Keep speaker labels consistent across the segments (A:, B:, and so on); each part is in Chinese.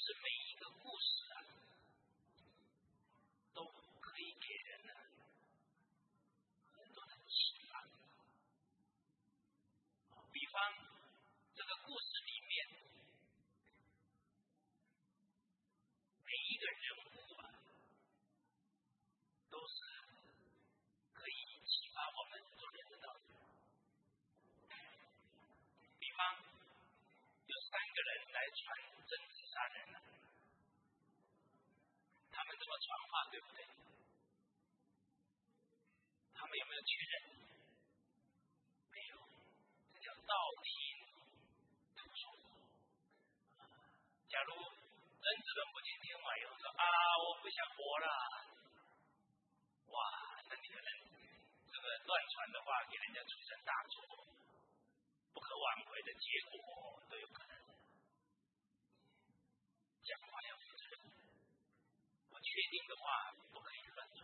A: 每一个故事啊，都可以给人呢很多的启发。比方这个故事里面，每一个人物啊，都是可以启发我们做人的道理。比方有3个人来传政治杀人了，他们这么传话，对不对？他们有没有确认？没有，这叫道听途说。假如曾子龙不听天外有说啊，我不想活了，哇，那你可能这个乱传的话，给人家出成大错，不可挽回的结果都有可能。讲话要负责任，不确定的话不可以乱传。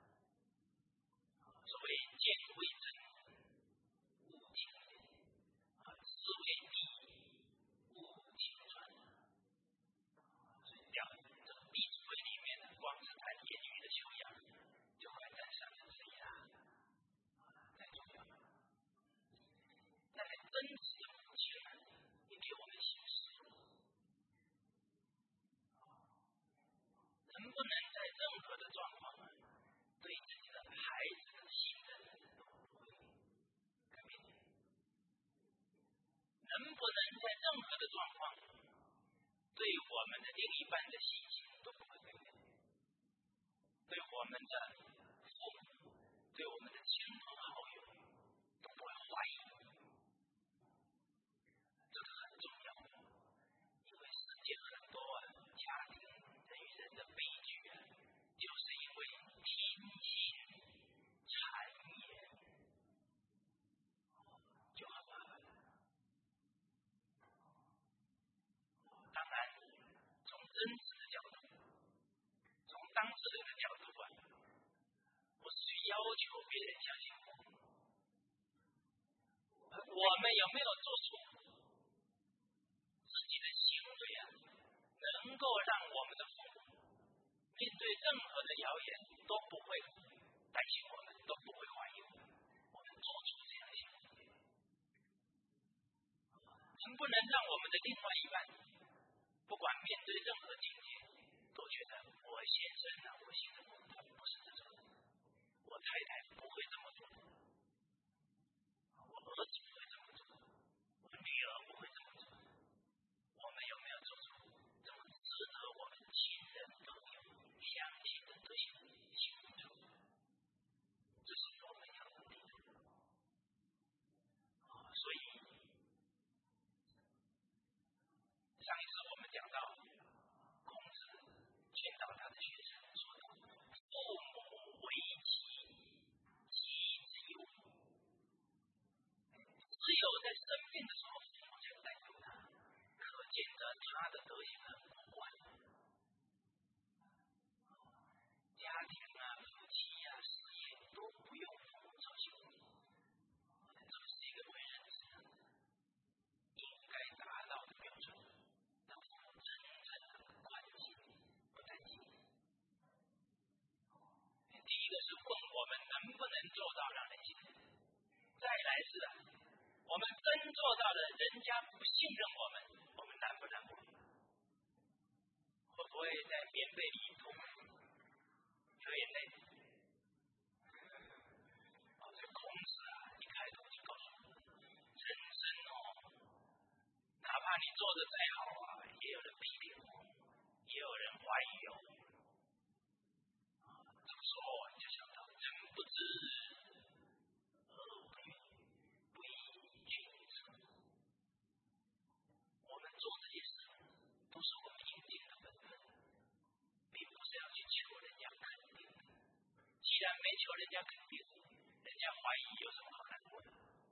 A: 所谓见为真，勿听思为弊，勿轻传。所以讲这个《弟子规》里面呢，光是谈言语的修养，就快占30%啦，太重要了。但是真实的母亲呢，也给我们启示，能不能在任何的状况对自己的孩子的信任都不会改变？能不能在任何的状况对我们的另一半的信心都不会改变？对我们的父母，对我们的亲朋好友都不会怀疑？这个很重要，因为世界很多家庭人与人的悲剧啊，就是因为听信谗言，就很麻烦。当然，从真实的角度，从当事人的角度啊，不是去要求别人相信我，我们有没有做出自己的行为啊，能够让我们的父母面对任何的谣言都不会担心我们，都不会怀疑我们，我们做出这样的行为？能不能让我们的另外一半，不管面对任何境界，都觉得我先生啊，我先生他不是这种，我太太不会这么做，我儿子不会这么做，我女儿不会这么做？我们有没有做出这么值得我们亲人朋友相信的这些行为？这是我们要努力的。所以上一次我们讲到孔子劝导他的学生说道：父母为己，己之有母。只有在生病的时候，父母才带走他，可见得他的德行很不坏。家庭啊、夫妻啊、事业都不用父母操心，这是一个为人子应该达到的标准，让父母真正的关心不担心。第一个是问我们能不能做到让人信任，再来是我们真做到了，人家不信任我们，我们难不难过？会不会在棉被里头流眼泪？这孔子啊，一开头就告诉我们，人生哪怕你做得再好啊，也有人批评我，也有人怀疑我。这个时候就想到，人不知而不愠，不亦君子。我们做这些事，都是我们应尽的本分，并不是要去求人家肯定的。既然没求人家肯定，人家怀疑有什么好难过的？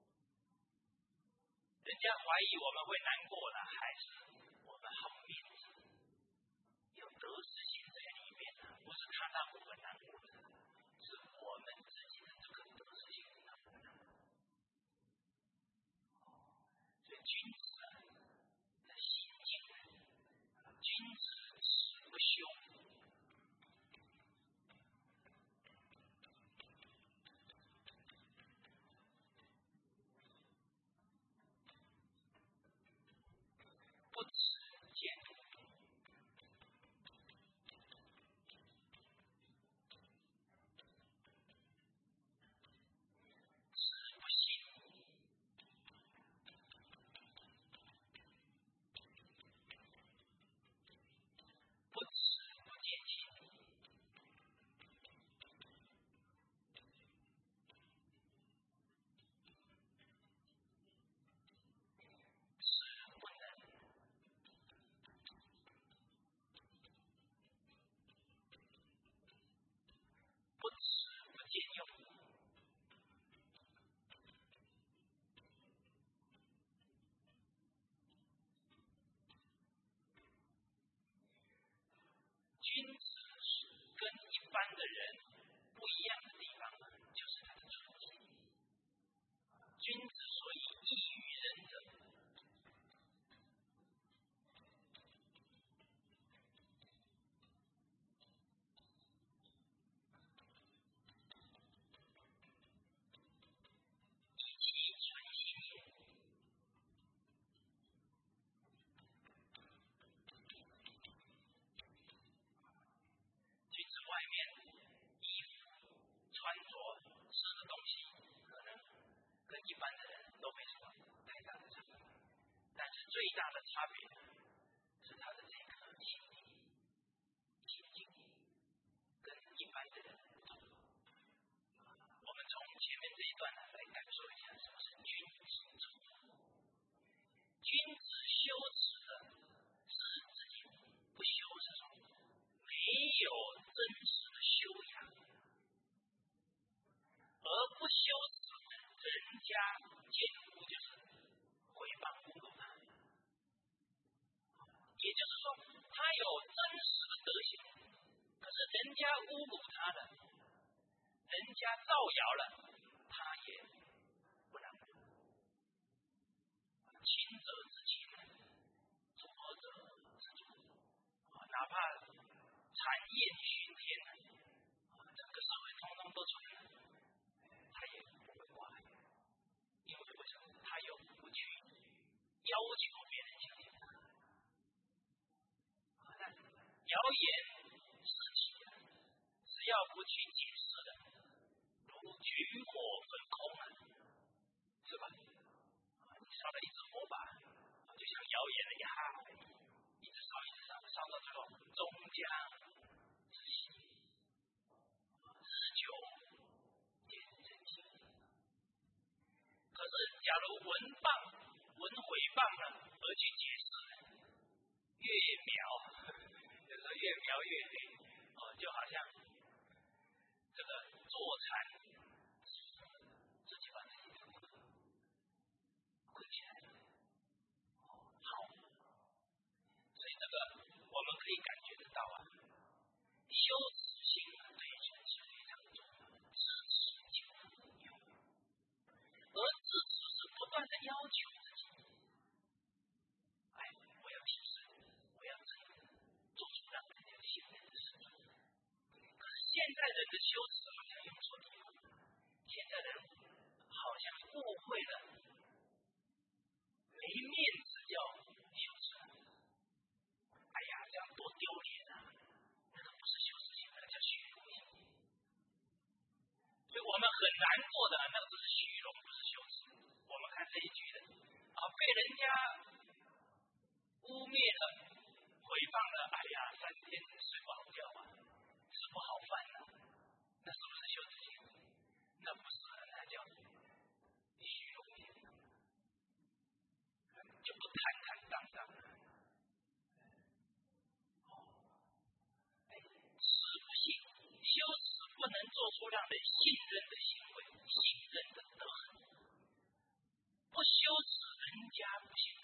A: 人家怀疑我们会难过的，还是我们好面子，有得失心在里面，不是他让我们难过的，是我们自己的这个得失心让我们难过。所以君子的心境，君子最大的差别是他的这颗心境跟一般的人不同。我们从前面这一段来感受一下什么是君子之福。君子修持的是自己不修这种没有真实的修养，而不修持人家见污就是毁谤侮辱他，也就是说他有真实的德行，可是人家侮辱他了，人家造谣了，他也不能清者自清，浊者自浊，哪怕谗言熏天，整个社会通通都传了，他也不会挂碍，因为为什么？他又不去要求别人相信他。谣言四起，只要不去解释的，如举火焚空是吧？你烧了一只火把，就像谣言了呀，一直烧，烧到最后终将自息，日久见人心。可是假如闻诽谤了而去解释，越描就是越描越黑，就好像这个坐禅自己把自己困起来了。好，所以这个我们可以感觉得到修持心对人是非常重要，自持就有，而自持是不断的要求自己，我要提升，我要做出让人家信任的事情。可是现在人的修持好像用错地方，现在人好像误会了，没面子要修持，这样多丢脸啊！那个不是修持心，那个叫虚荣心。所以我们很难做的，那个是虚荣，不是修持。我们看这一句的被人家污蔑了、诽谤了，3天睡不好觉吃不好饭那是不是修持心？那不是，那叫虚荣心，就不坦坦荡荡修持不能做出让人信任的行为，信任的德行。不修持，人家不信任。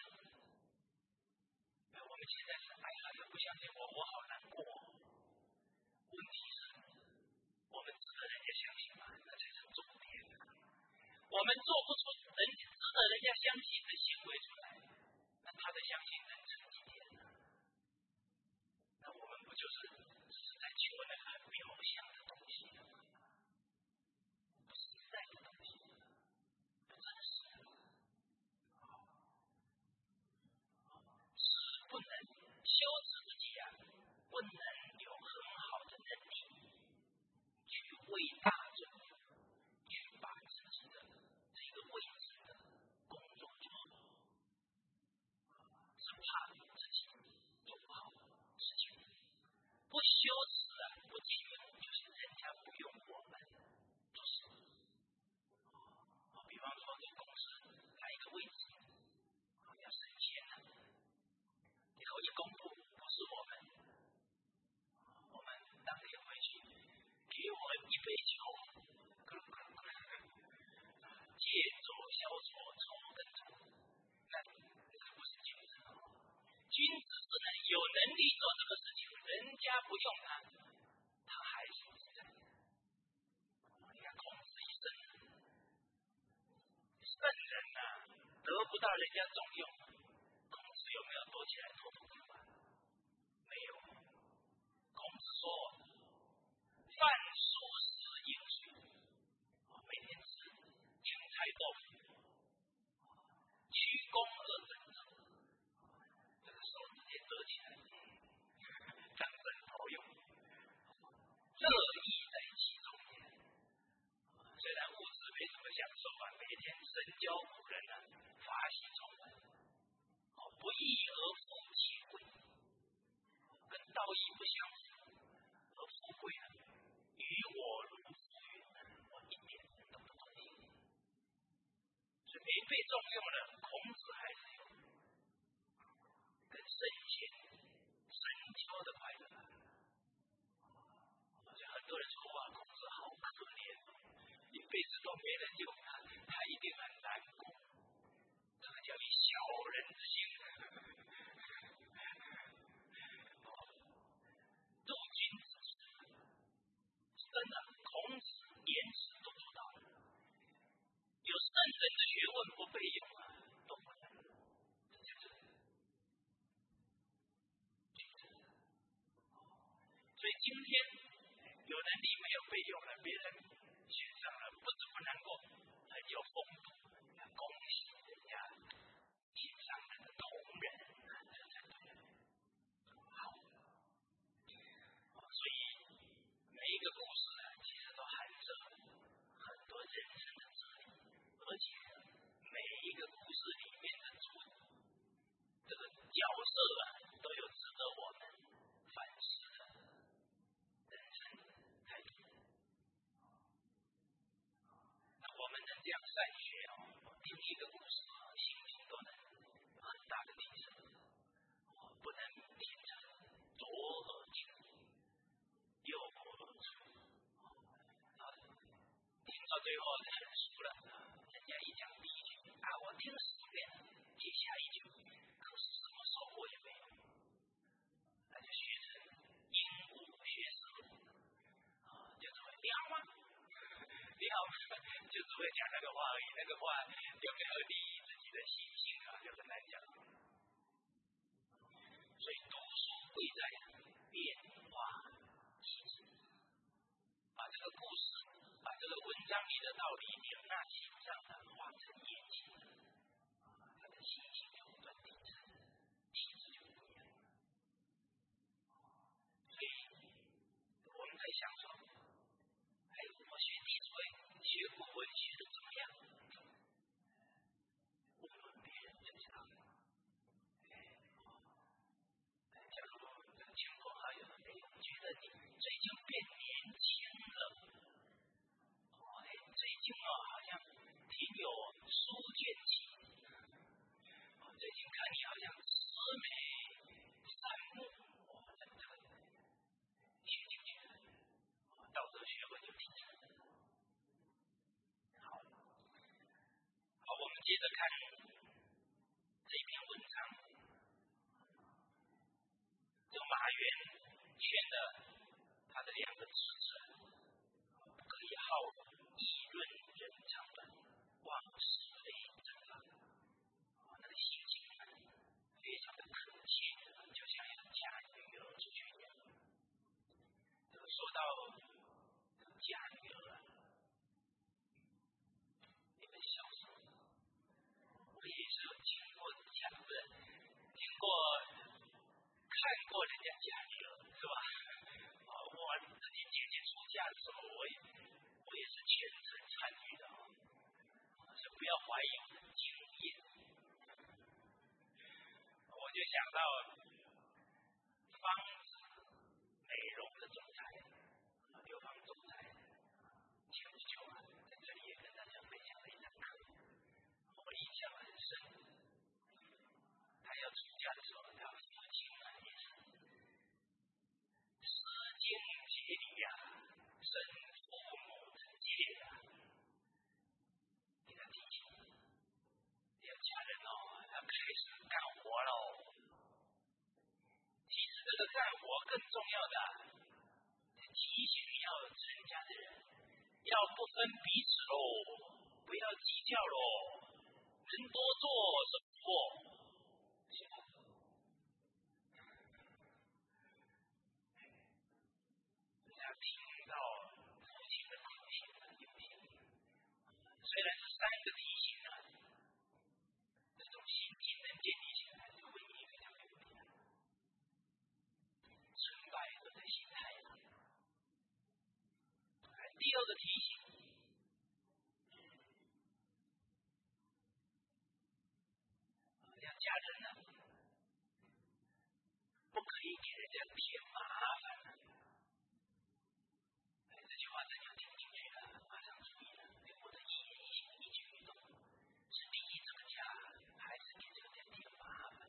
A: 我们现在是他不相信我好难过。问题是，我们值得人家相信吗？那才是重点。我们做不出值得人家相信的行为出来，那他的相信能成几天呢？那我们不就是只是在求那个表象的东西吗？不实在的东西，不真实的，是不能修持自己不能有很好的能力去为大众去把自己的这个位置的工作做好，是怕自己做不好事情。不修持不进入，就是人家不用我们做事。比方说这公司来一个位置要升迁以后一公布不是我们当天回去给我一杯酒，借酒消愁愁更愁，那不是君子。君子是有能力做这个事情，人家不用他还是自在。你看孔子一生圣人得不到人家重用，孔子有没有躲起来偷偷吃饭？没有。孔子说饭熟食饮水，每天吃青菜豆腐，鞠躬2等钟，这个手直接折起来，掌声投用，乐意在其中也。虽然物质没什么享受每天深交古人法喜充满， 不义而富其贵，跟道义不相符，而富贵呢，于我如浮云，我一点都不中听。所以没被重用了，孔子还是有跟圣贤深交的快乐。所以很多人说哇，孔子好可怜，一辈子都没人用他，他一定很难过。这个叫以小人之心度君子之事。真的，孔子言辞都做到了。有圣人的学问不被用啊，都不能。所以今天有能力没有被用了，别人欣赏了，不是不难过，很有风度，恭喜人家欣赏那个同仁，这才对。好，所以每一个故事啊，其实都含着很多人生的哲理，而且每一个故事里面的这个角色啊，都有值得我们反思的人生态度。那我们能这样善学听一个故事心情都能有很大的提升，不能变成左耳进右耳出。听到最后认输了，人家一讲第一句啊，我听10遍了，接下一句可是什么收获也没有，那就学成鹦鹉学舌，就只会撩吗？撩就只会讲那个话而已，那个话有没有利益自己的心性啊，就很难讲。所以读书贵在变化机智，把这个故事，把这个文章里的道理领纳心上的化成眼睛，他的心性就不断提升，气质就不一样。所以我们在想说，我学弟子规，学古文学的怎么样？无论别人就知道。假如亲朋好友觉得你最近变年轻了，最近好像挺有书卷气，最近看你好像慈眉善目，这个学进去了，道德学问就提升。好，我们接着看这篇文章。这个马原劝的他的2个侄子，不可以好议论人长短，忘是非正法。那个心情非常的恳切，就像要嫁女儿出去一样。这个说到嫁女儿啊，你们小时候，我也是有听过看过人家嫁女儿，是吧？我自己姐姐出嫁的时候，我也是全程参与的，所以不要怀疑我的经验。我就想到方子美容的总裁，刘芳总裁，前不久在这里也跟大家分享了一堂课，我印象很深。他要出嫁的时候，他父亲也是诗经节礼呀，生父母之戒呀，给他提醒，要嫁人要开始干活喽。其实这个干活更重要的，提醒要成家的人，要不分彼此喽，不要计较喽，能多做是福。听到父亲的提醒很有心，虽然是3个提醒这种心境能建立起来，就会非常有力量。成败都在心态上。第2个提醒，要嫁人添麻烦了。这句话真要听进去了，马上注意了。我的一言一行一举一动，是利益这个家，还是给这个家添麻烦？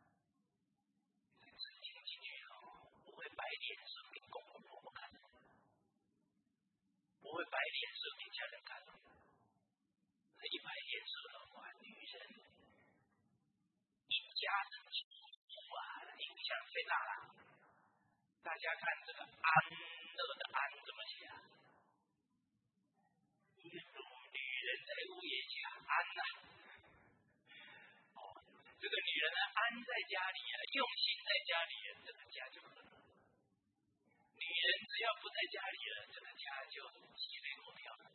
A: 这听进去哦，不会摆脸色给公公婆婆看，不会摆脸色给家人看。一摆脸色的话，女人一家人出啊，影响最大了。大家看这个安乐的安怎么写啊？一个女人在屋檐下安呐、这个女人呢安在家里啊，用心在家里啊，这个家就和乐。女人只要不在家里了，这个家就鸡飞狗跳了。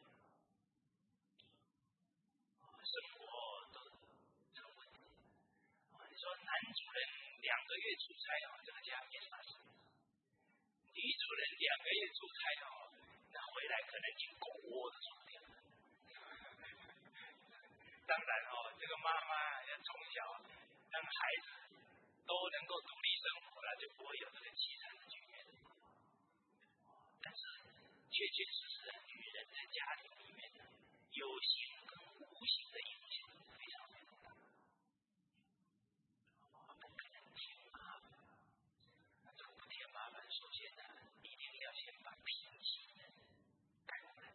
A: 生活都成问题。你说男主人2个月出差这个家没啥事。女主人2个月出差那回来可能进狗窝的床垫了。当然这个妈妈要从小让孩子都能够独立生活了，就不会有这个凄惨的局面。但是确确实实女人在家里面有形跟无形的影响非常非常大。可能添麻烦，这个不添麻烦，首先一定要先把脾气改过来。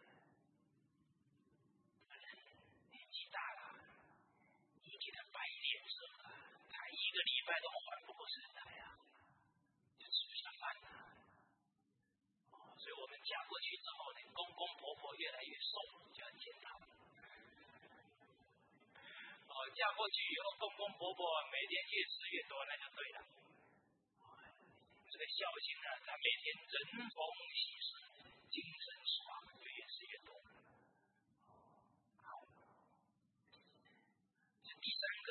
A: 这个人年纪大了，你给他摆脸色他1个礼拜都缓不过神来就吃不下饭了。所以我们嫁过去之后呢，公公婆婆越来越瘦，就要检讨。嫁过去以后，公公婆婆每天越吃越多，那就对了。这个孝心他每天针锋细事，精神爽，就越吃越多。好，这第3个，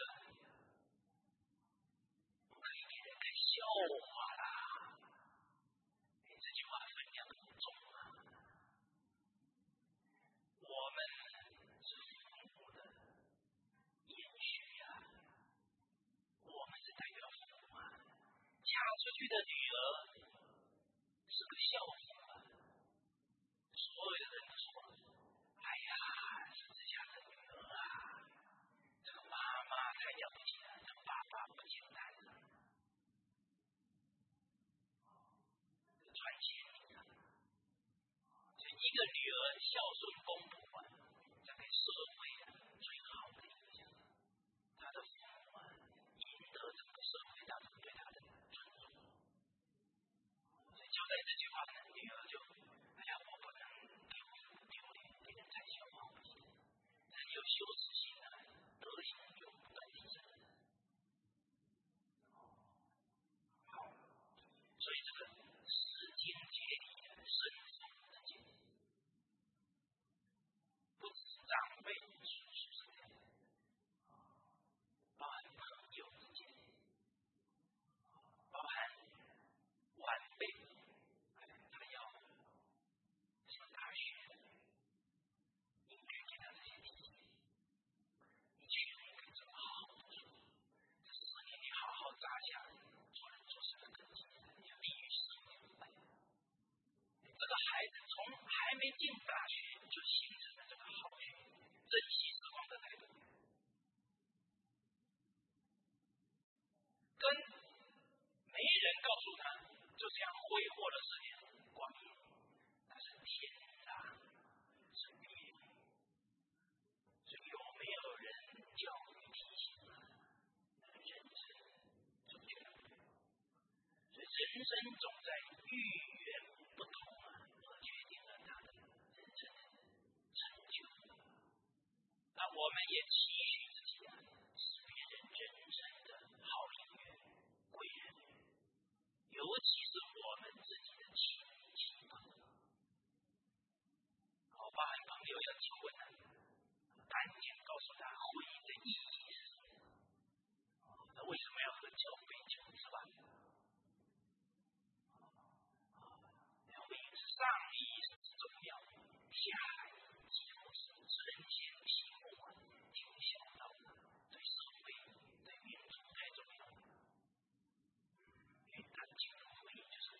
A: 不可以给人看笑话啦。这句话分量很重啊。我们是父母的延续我们是代表父母嫁出去的女儿是个孝子所有的人都说，哎呀，是这家的女儿这个妈妈太了不起了，这爸爸不简单传奇就一个女儿孝顺公婆这给社会最好的影响。他的父母赢得整个社会大众对他的尊重。所以交代这句话女儿就我不能给我父母丢脸，给人看笑话不行。人有羞耻心德行就不断提升。好，所以这个释经节理深层的解释，不止长辈叔叔是这样，包含朋友之间，包含晚辈，他要上大学，应该给他这些提醒。你去年应该怎么好好读书？这4年你好好扎下做人做事的根基，你就利于社会腐败。这个孩子从还没进大学就形成了这个好学、珍惜时光的态度，跟没人告诉他就这样挥霍了4年光阴，那是天大之别。所以有没有人教育提醒人生正确的？所以人生总在遇缘不同而决定了他的人生成就。那我们也期许自己是别人人生的好姻缘、贵人，尤其是我们自己的亲戚朋友。包含朋友要结婚赶紧告诉他婚姻的意义是什么。那为什么要喝交杯酒是吧？婚姻是上义是重要，下义几乎是人间题目挺小道对社会对民族太重要。因为他进入婚姻就是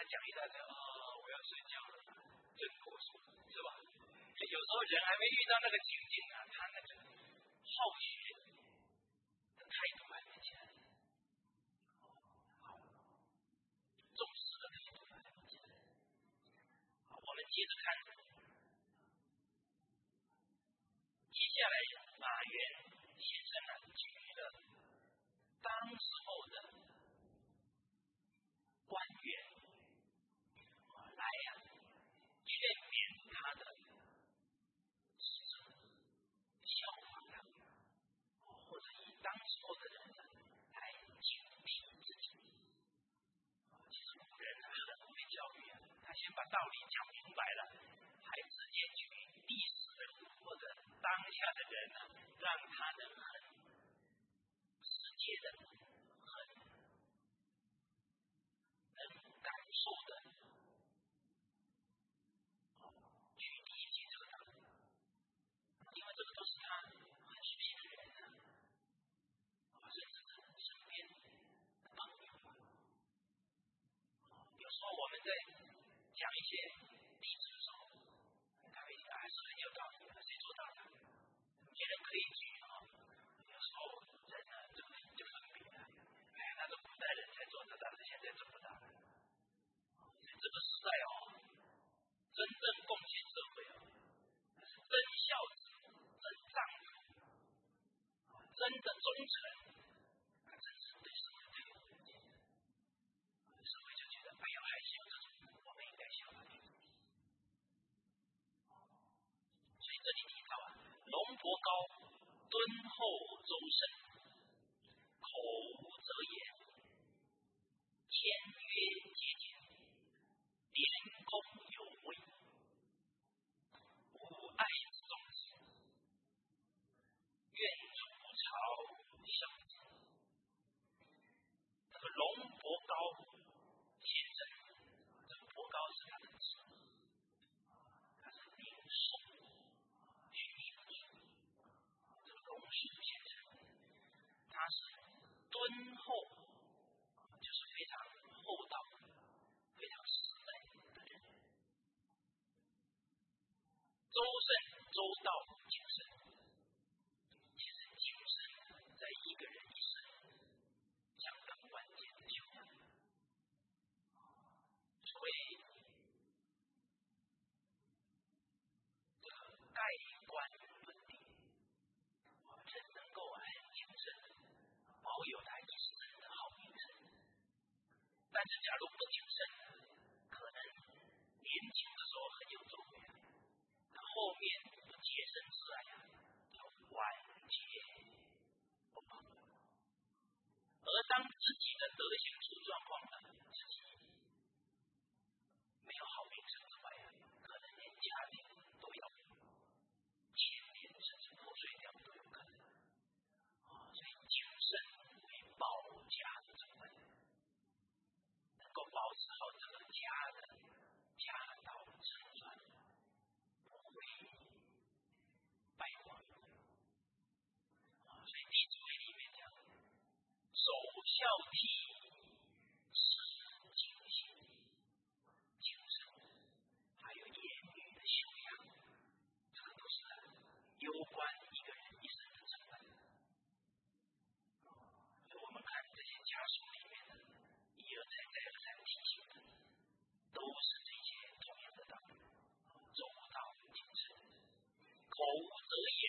A: 讲一大堆我要睡觉了，真啰嗦，是吧？有时候人还没遇到那个情境啊，他那个好学的态度还没起来，重视的态度还没起来。好，我们接着看，接下来马原先生举了当时候的官员来劝勉他的使者效仿他，或者以当时候的人来警惕自己。其实古人很会教育他先把道理讲明白了，还直接举历史人物或者当下的人让他能很直接的、很能感受的去理解这个道理，因为这个都是他很熟悉的人甚至是身边的朋友。有时候我们在讲一些例子的时候，他会讲是很有道理的，谁说道理？别人可以举有时候人这个就分别了，那是古代人才做得到的，现在做不到。这个时代真正贡献社会是真孝子、真丈夫、真的忠诚，真是对社会太有贡献。社会就觉得还是有这种，我们应该效仿。所以这里提到龙伯高敦厚周慎，口无遮言，签约节俭，廉恭有位，无爱之重之，愿除朝孝子。这个龙伯高先生，这个伯高是他的字，他是领受虚名的这个龙树先生，他是敦厚，就是非常厚道、非常实在的人。周慎周到谨慎，其实谨慎在一个人一生相当关键的修养。所谓这个盖棺论定，人能够很谨慎，保有他一生的好名声。但是假如不谨慎，可能年轻的时候很有作为，后面不洁身自爱就晚节不保。而当自己的德行出状况自己没有好名声之外可能连家庭都要牵连，甚至破碎掉都有可能。所以谨慎为保家的重要，能够保持好这个家的家道正传，不会败亡。所以《弟子规》里面讲，首孝悌，次谨信，谨慎，还有言语的修养，这个都是攸关一个人一生的成本。所以我们看这些家书里面一而再再而三提醒的，都是这些同样的道理，周到谨慎，口无遮言，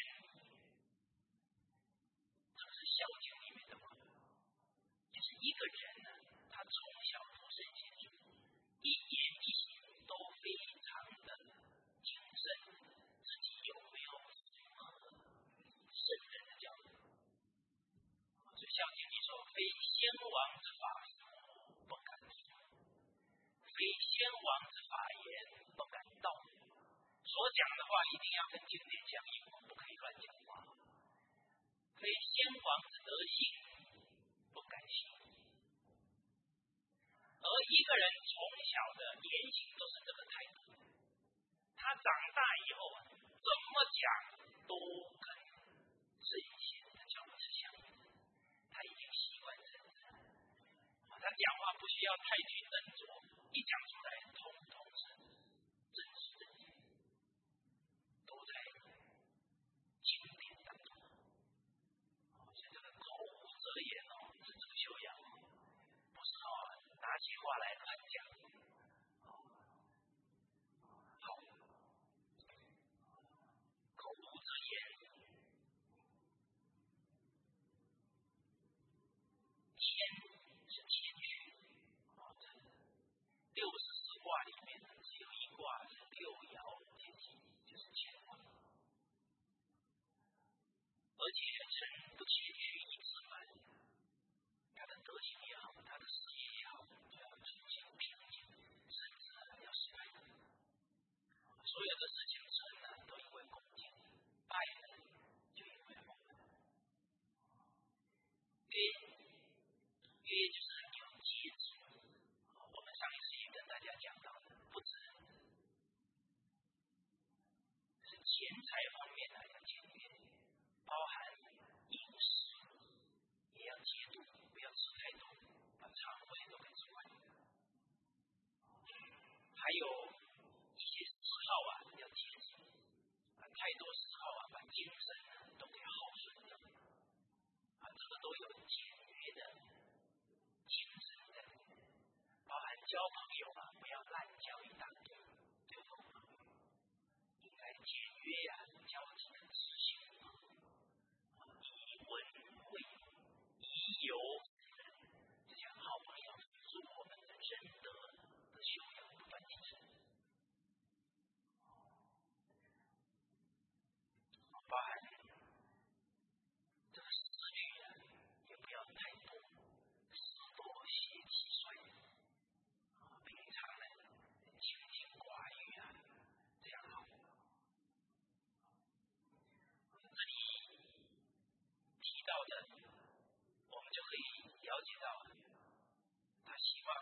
A: 这个是孝经里面的话，就是一个人他从小出生接触，一言一行都非常的谨慎，自己有没有符合圣人的教育。所以孝经里说，非先王之法不敢说，非先王之法言不敢道。所讲的话一定要跟经典相应，不可以乱讲话。非先王之德性不敢信。而一个人从小的言行都是这个态度，他长大以后怎么讲都跟圣贤的教育是相应的，他已经习惯这样子。他讲话不需要太去斟酌，一讲出来而且人不谦虚一自满，他的德行也好，他的事业也好，就要尊敬平静，甚至要失败。所有的事情成了都因为恭敬，败了就因为后悔。约就是很有节制。我们上一次也跟大家讲到的，不止是钱财方面要节约，包含饮食也要节度，不要吃太多，把肠胃都给吃坏。还有一些嗜好要节制，太多嗜好把精神都给耗损掉。这个都有节约的精神在里面，包含交朋友不要滥交一大堆，对不对？应该节约交际的知性，以文为以友这些好朋友是我们的仁德的修养不断提升，包含这个思虑也不要太多，思多邪气衰。平常清心寡欲这样好。这里提到的，我们就可以了解到，他希望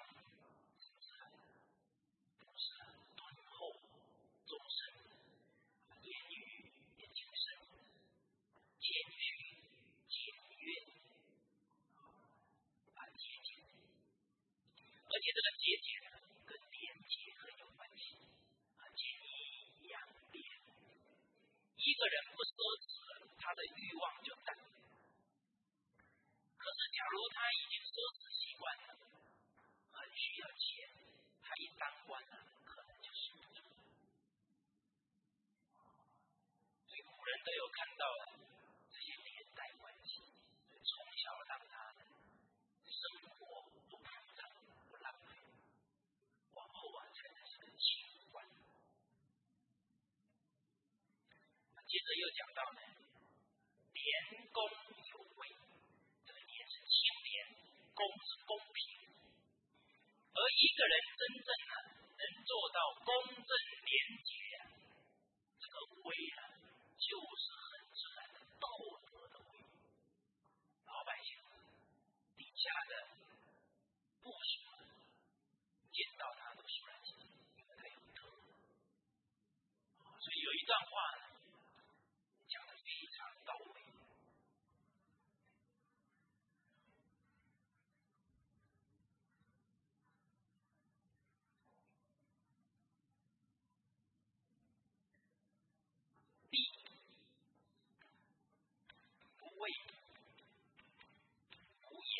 A: 不是敦厚忠诚，言语也谨慎，谦虚简约节俭，而且这个节俭跟廉洁很有关系，俭以养廉。一个人不奢侈，他的欲望就淡。可是假如他已经奢侈习惯了，很需要钱，他一当官可能就守不住。所以古人都有看到这些连带关系，从小让他生活不铺张不浪费，往后才能是个清官。接着又讲到廉公有位，这个廉是清廉，公是公平。而一个人真正能做到公正廉洁，这个位就是很自然的道德的位。老百姓底下的部属见到他都肃然起敬，因为他有德。所以有一段话讲得非常到位。必不畏无言，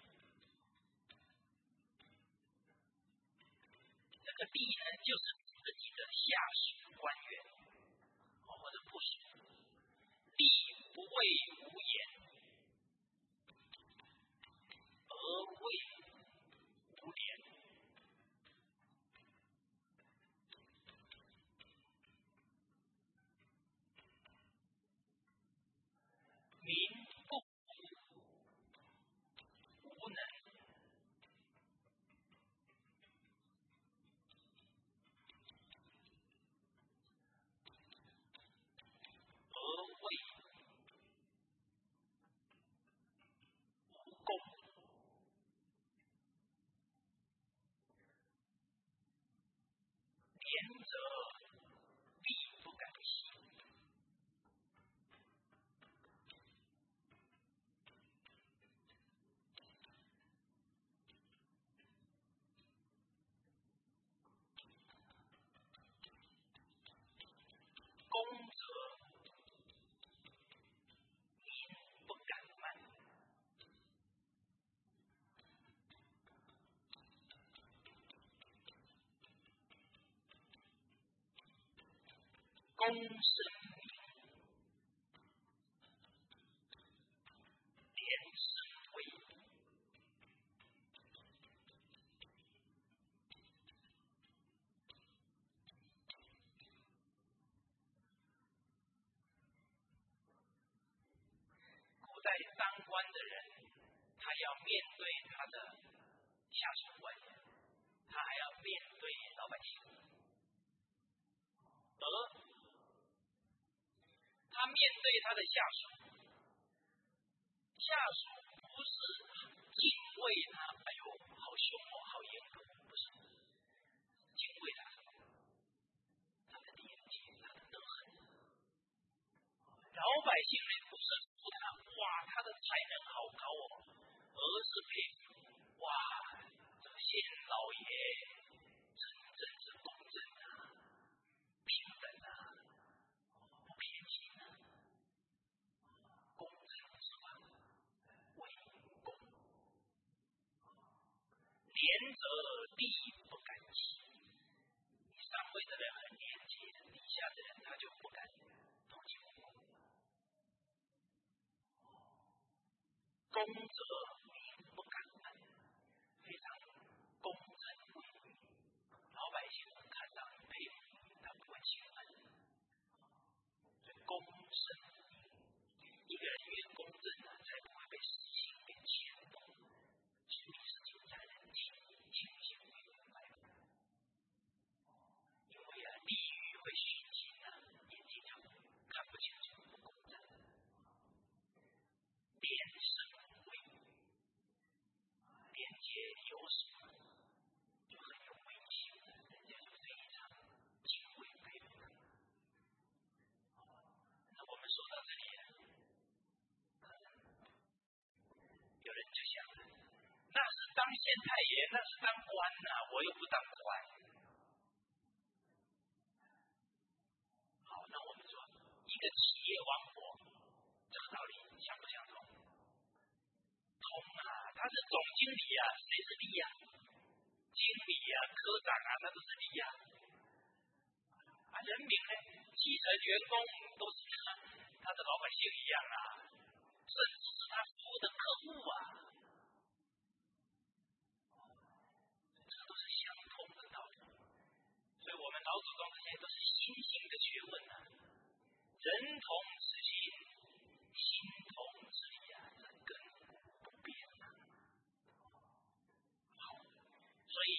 A: 这个必就是自己的下属官员或者部属。必不畏无言，而畏无廉。民不无能，而畏无功。廉者必不敢息。公者民不敢慢。公胜民，廉胜位。 当官的人，他要面对他的下属官员，他还要面对老百姓，而他面对他的下属，下属不是敬畏他，哎呦，好凶哦，好严格，不是敬畏他，他的廉洁，他的德行。老百姓呢，不是服他，哇，他的才能好高哦，而是佩服，哇，这个县老爷真是公正啊，平等啊，不偏心啊，公正是吧？为公，廉者必不敢欺。你上位的人很廉洁，底下的人他就不敢偷鸡摸狗。公者民不敢犯，非常公正规律，老百姓看到很佩服，他不会轻慢。所以公正，一个人越公正才不会被私心给牵动，处理事情才能清醒明白。因为利欲会熏心眼睛就看不清楚，不公正。廉胜威，廉洁有什么就很有威信的，人家就非常敬畏佩服他。那我们说到这里，有人就想了，那是当县太爷，那是当官呐，我又不当官。好，那我们说一个企业王国，这个道理相不相同？通啊，他是总经理啊，谁是利啊？经理啊，科长啊，那都是利啊。人民呢，基层员工都是他的老百姓一样啊，甚至是他服务的客户啊，这都是相通的道理。所以我们老祖宗这些都是心性的学问啊，人同此心，心同此理啊，这亘古不变啊。好，所以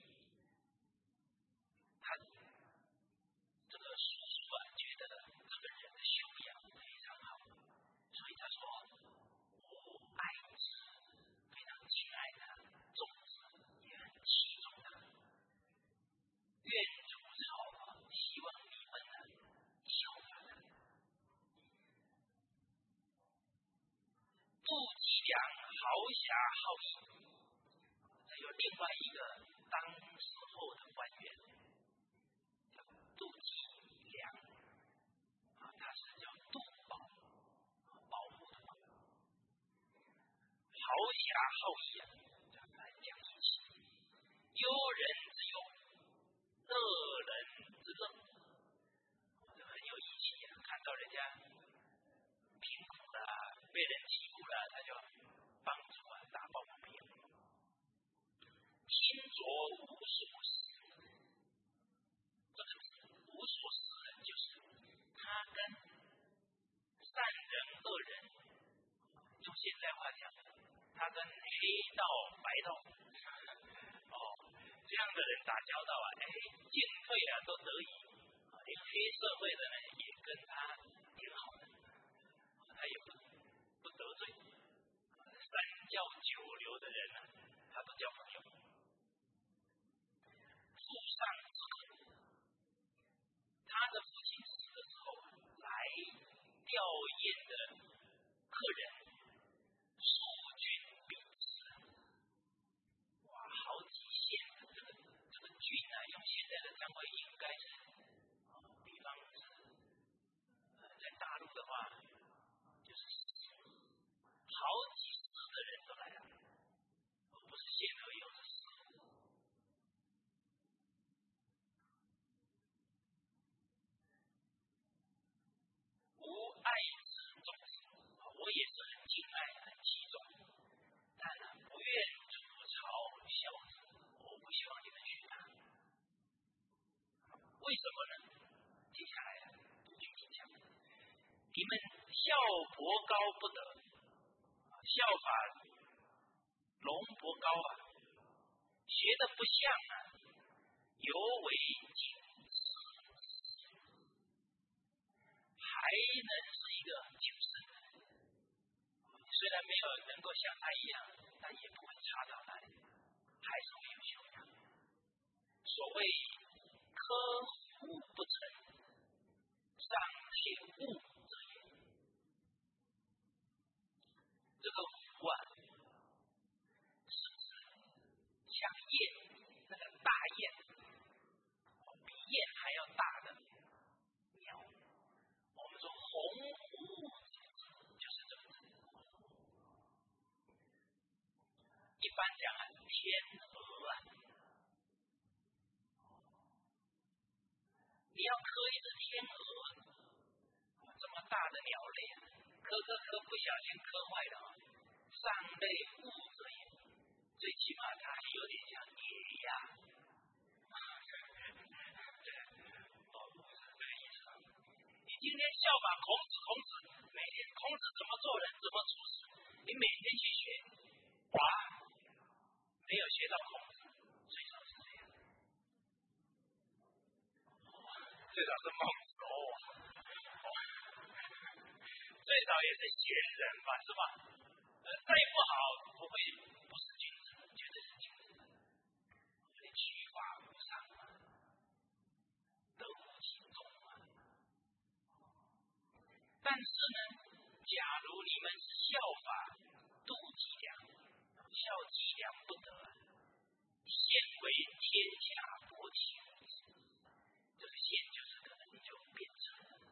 A: 他这个叔叔觉得这个人的修养非常好，所以他说我爱之，非常敬爱他，重之也很器重他。愿主朝希望你们效法他。杜季良豪侠好义，这有另外一个当时候的官员叫杜季良，他是叫杜保，保护的保。豪侠好义讲义气，忧人之忧，乐人之乐，很有义气啊！看到人家贫苦了，被人欺负了，他就帮助打抱不平。清浊无所事，这个无所事就是他跟善人恶人，用现在话讲，他跟黑道白道这样的人打交道进退都得以，连黑社会的呢也跟他挺好的，他也不得罪，三教九流的人他都交朋友。父上之客，他的父亲死的时候来吊唁的客人数郡比之，哇，好几县这个郡用现在的单位应该是，比方是在大陆的话，就是好几市的人都来了，不是县而已，是市。无爱之重视，我也是很敬爱很器重，但不愿出朝效之，我不希望你们学他。为什么呢？接下来具体讲，你们效伯高不得， 效法龙伯高啊，学的不像啊，犹为谨慎，还能是一个谨慎的人。虽然没有能够像他一样，但也不会差到哪里，还是会有修养。所谓科夫不成，上列物者也。这个夫啊，是指像雁，那个大雁，比雁还要大的鸟。我们说鸿鹄就是这个字。一般讲啊，天鹅啊，你要刻一只天鹅，这么大的鸟类啊，刻不小心刻坏了啊，上类物者也。最起码它还有点像野鸭。这个意思。你今天效法孔子每天孔子怎么做人，怎么处事，你每天去学，哇，没有学到孔子，最少是这样。最少是孟子哦，最少也是贤人吧，是吧？再不好不是君子，绝对是君子。你取法无上啊，得无其中啊。但是呢，假如你们是效法度计量，效计量不得，现为天下薄情之。这个现就是可能你就变成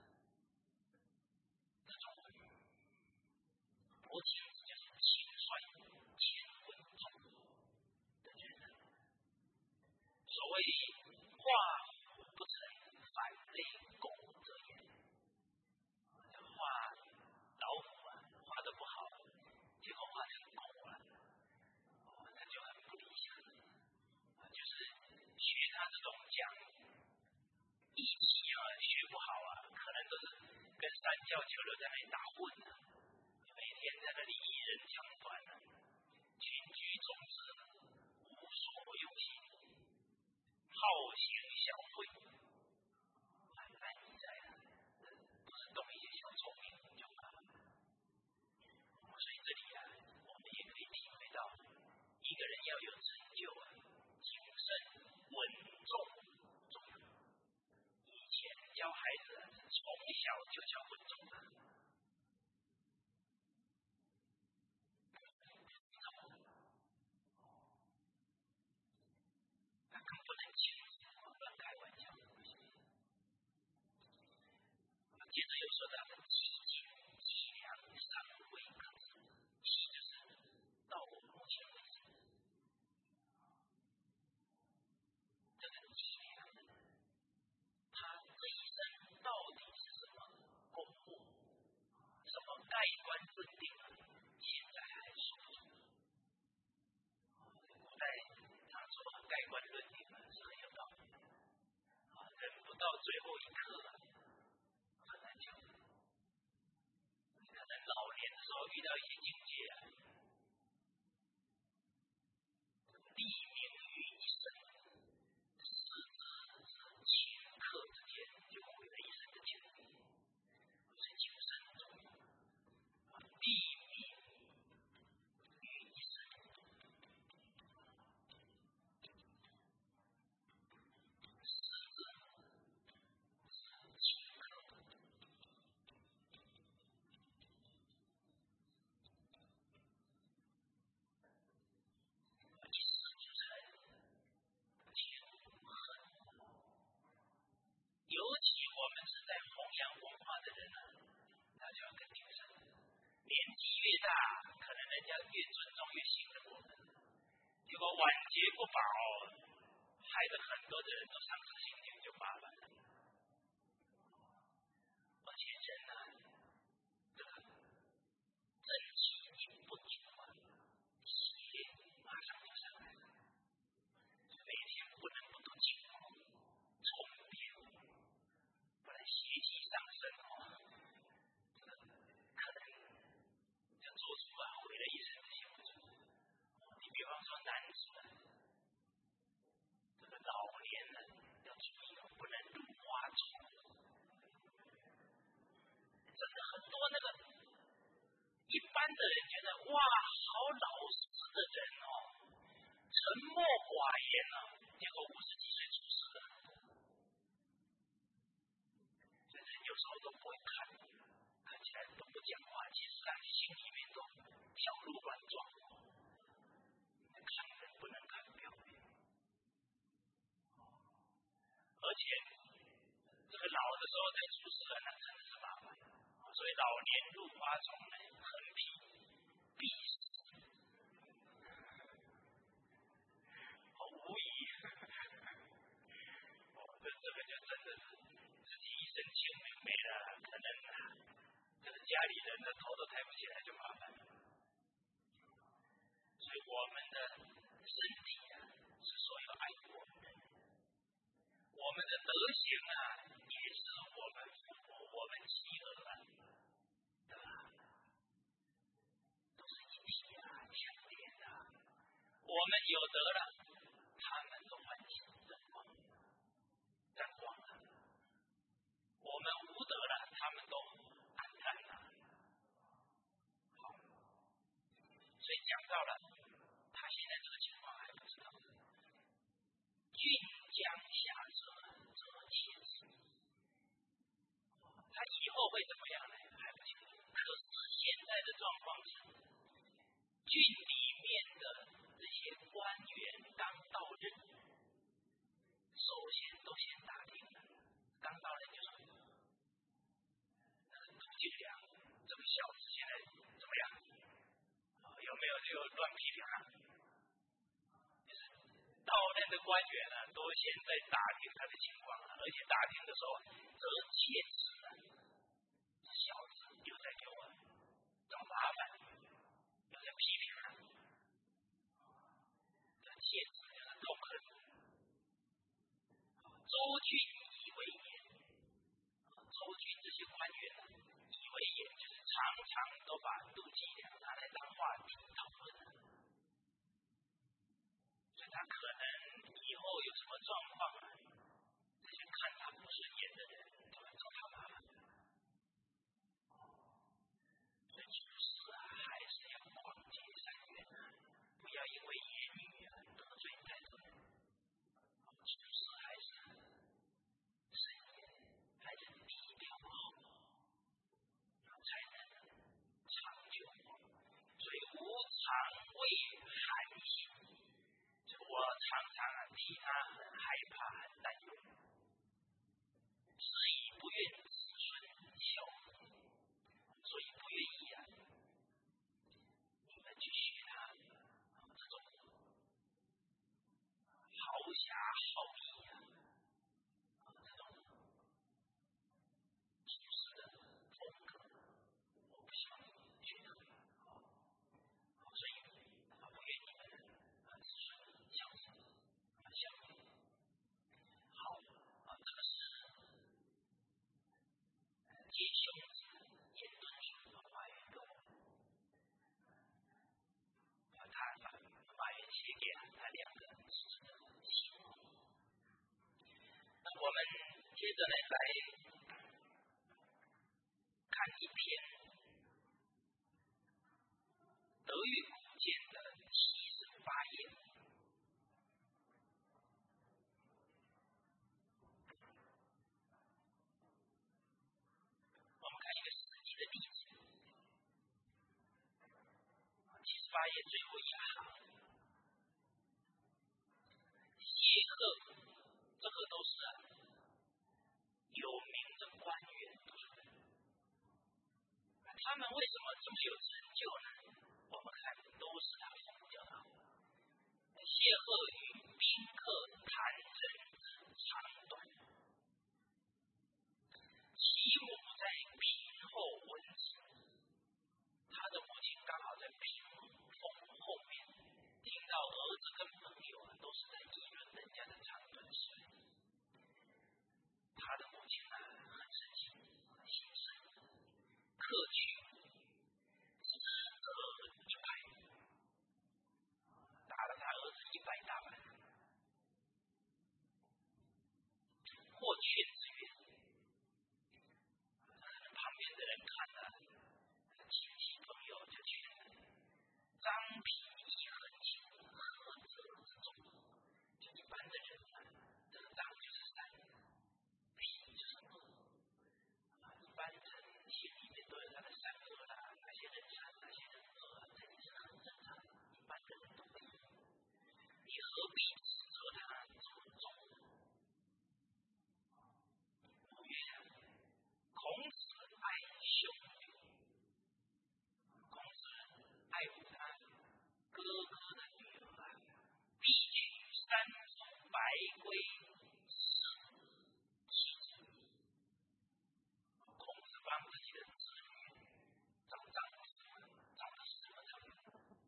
A: 这种薄情之，就是轻率、谦稳重的人。所谓画虎不成反类狗者也。画老虎啊，画得不好，结果画成狗了，那就很不理想。就是学他这种讲义气啊，学不好啊，可能都是跟三教九流在那里打混啊，每天在那里一人长短啊，群居众志，无所用心，好行小慧，难以在不是懂一些小聪明就罢了。所以这里啊，我们也可以体会到，一个人要有成就啊，谨慎稳重重要。以前教孩子从小就教稳重啊，那更不能轻易乱开玩笑。接着又说到积极计量尚未可知，计就是到目前为止，这个计量他这一生到底是什么功过，什么盖棺论定啊，现在还说不出。古代常说盖棺论定啊，是很有道理的。人不到最后一刻啊，很难讲。可能老年的时候遇到一些境界啊，立名于一生，是顷刻之间就毁了一生的前途。所以谨慎很重要。立名于一生，顷刻。一时之成，且恨。尤其我们是在弘扬文化的人啊，大家要更谨慎。年纪越大，可能人家越尊重越信任我们，结果晚节不保，害得很多的人都丧失信心就罢了。而且人啊，这个正气一不足啊，邪马上就上来了。每天不能不读经重点，不然邪气上升哦，可能就做出毁了一一般的人觉得哇，好老实的人哦，沉默寡言啊，结果50几岁出事了。所以人有时候都不会看起来都不讲话，其实你心里面都小鹿乱撞。看人不能看表面，而且这个老的时候再出事了，那真的是麻烦。所以老年入花丛呢，横批必死。无疑，这个就真的是自己一身轻没了，可能这个家里人的头都抬不起来，就麻烦了。所以我们的身体是所有爱我们的，我们的德行也是我们父母我们妻儿对吧？都是一体相连的。我们有德了，他们都欢喜沾光了；我们无德了，他们都暗淡了。好，所以讲到了他现在这个情况还不知道。郡将下者则切齿，他以后会怎么样呢？还不清楚。可是现在的状况是，郡里面的这些官员刚到任，首先都先打听了，刚到任就说，杜敬良这个小子现在怎么样？有没有这个乱批评到任的官员都先在打听他的情况而且打听的时候则切齿了，这小子又在给我找麻烦，又在批评了。这切齿就是痛恨。周郡以为言，周郡这些官员以为言，就是常常都把杜季良拿来当话题讨论的。他可能以后有什么状况这些看他不顺眼的人就会找他麻烦。所以处事还是要广结善缘不要因为言语得罪太多人。处事还是慎言，还是低调好，才能长久。所以无常畏寒心。我常常替他很害怕很担忧，是以不愿子孙孝，所以不愿意你们去学他这种豪侠好义这种处事的风格，我不希望你们学他，所以不愿你们子孙孝顺。好这个是接兄子言论书的马原跟我马原写给他2个儿子的信。那我们接着来看一篇德育古鉴的78页。78页最后一行，谢赫，这个都是有名的官员，他们为什么这么有成就呢？我们看都是他父母教导。谢赫与宾客谈政治长短，其母在屏后闻之，他的母亲刚好在屏风后面，听到儿子跟朋友都是在议论人家的长短事，他的母亲很生气，心生，克去只恶100，打了他儿子100大板，或劝之曰，旁边的人看了亲戚朋友必指责他这么重？五月孔子爱兄弟，孔子爱护他哥哥的女儿必取3副白圭是妻子。孔子帮自己的子女找丈夫，找的是什么丈夫？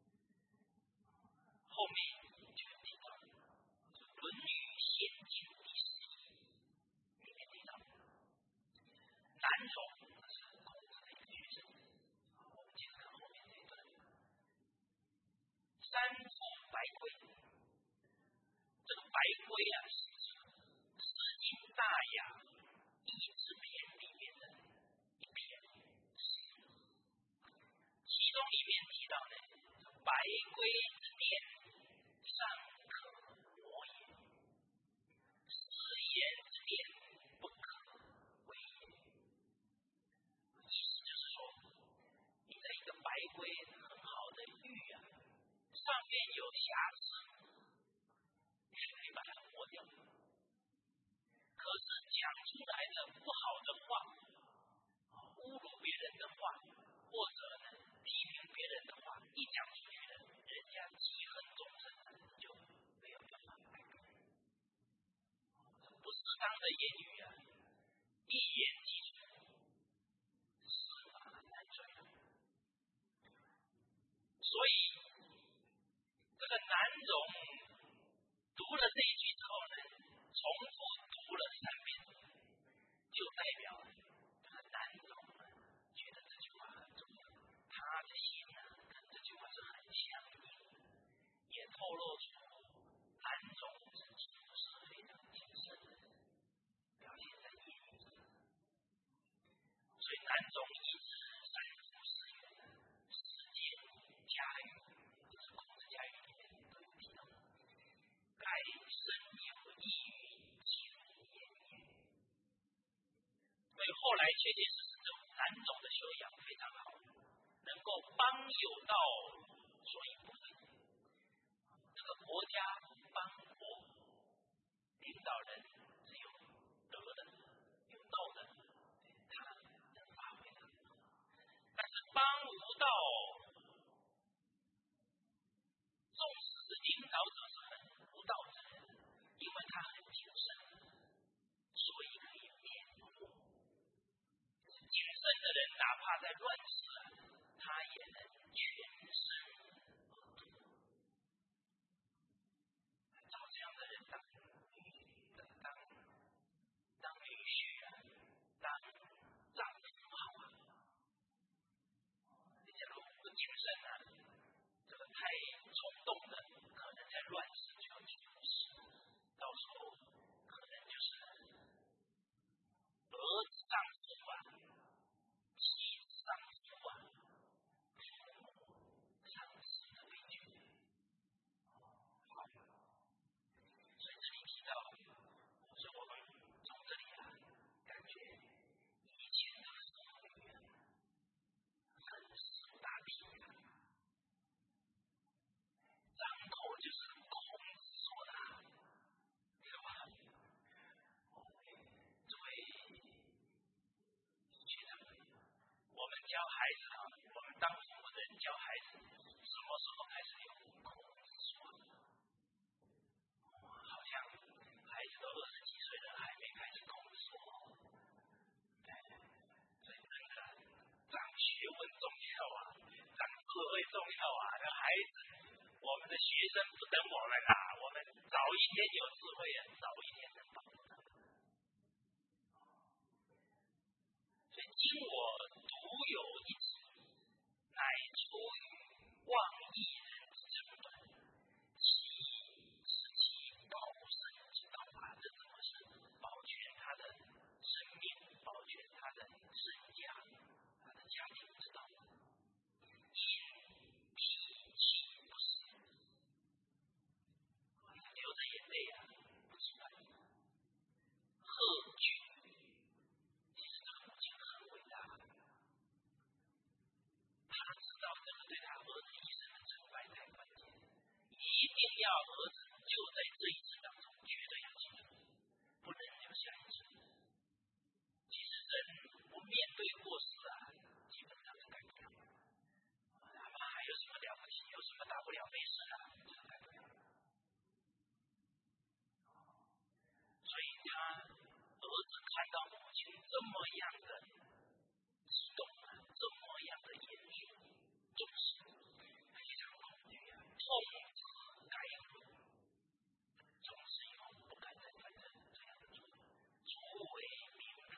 A: 后面就提到《论语先经》第11里面提到，南荣是孔子的一个学生，我们先看后面这一段。3副白圭，这个白圭啊，是指《诗经·大雅·易之篇》里面的一篇诗，其中里面提到呢，白圭之年，尚可磨也；食言之年，不可为也。意思就是说，你的一个白圭很好的玉啊，上面有瑕疵，你可以把它磨掉。可是讲出来的不好的话，侮辱别人的话，或者呢批评别人的话，一讲出去了，人家记恨终身，就没有办法改变。不适当的言语啊，一言既出，驷马难追。所以这个南荣读了这一句之后呢，重复读了3遍，就代表这个南荣觉得这句话很重要，他的心啊跟这句话是很相应的，也透露出南荣自己是非常谨慎的，表现在言语上。所以南荣一直3副诗源，诗间家语，就是孔子家语里面都有提到，盖深有益于亲言也。所以后来确确实实这种南荣的修养非常好，能够帮有道，所以不分。这个国家邦国领导人是有德的，有道的，他能发挥的。但是邦无道，纵使是领导者是很无道之人，因为他很谨慎，所以可以灭祸。谨慎的人哪怕在乱世啊，他也能全身而退。找这样的人当女婿啊，当丈夫好啊。你假如不谨慎啊，这个太冲动的，可能在乱世就要出事，到时候可能就是儿子丈夫啊，妻子丈夫啊，父母丧失的悲剧。所以这里提到，所以我们从这里啊，感觉以前的妇女啊，很识大体啊，张口就是孔子说的，是吧？作为学长，我们教孩子啊，我们当父母的人教孩子，什么时候开始有孔子说的？好像孩子都20几岁了，还没开始孔子说。所以真的长学问重要啊，长智慧重要啊。那孩子，我们的学生不等我们啊，我们早一天有智慧啊，早一天能帮助他。所以今我独有一子，乃出于忘义人之长短，其是其道生之道啊，这怎么是保全他的生命，保全他的身家，他的家庭之道？因脾气不死，流着眼泪啊，不奇怪。贺君，其实这个母亲很伟大， 样的激动啊，这么样的严肃重视，非常恐惧啊，痛斥该辱，从此以后不敢再犯这样的错，除为名辱。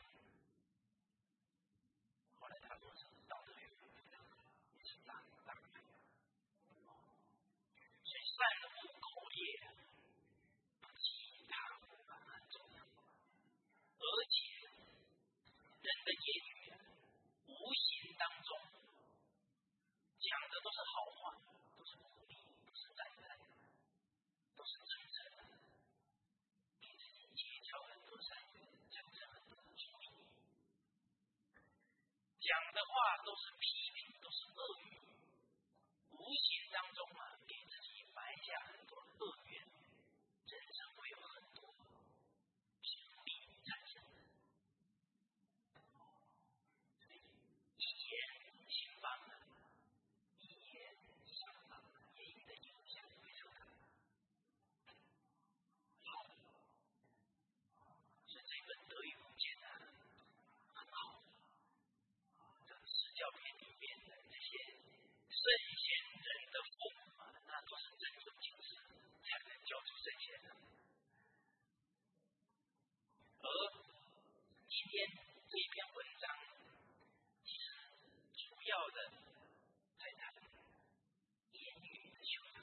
A: 后来他说是道德学也是大害，所以善护口业不及他很重要，而且人的言语无形当中讲的都是好话，都是鼓励，都是赞叹，都是真诚的，给自己结交很多善缘，产生很多的注意。讲的话都是批评，都是恶语，无形当中给自己埋下很多恶缘，人生会有很多阻力产生。一言兴邦一言伤邦，言语的影响非常大。所以这本《德语物件》很好。这《释教篇》里面的这些圣贤人的父母那都是真正经师才能教出圣贤的。而今天这一篇文章，其实主要的在谈言语的修养。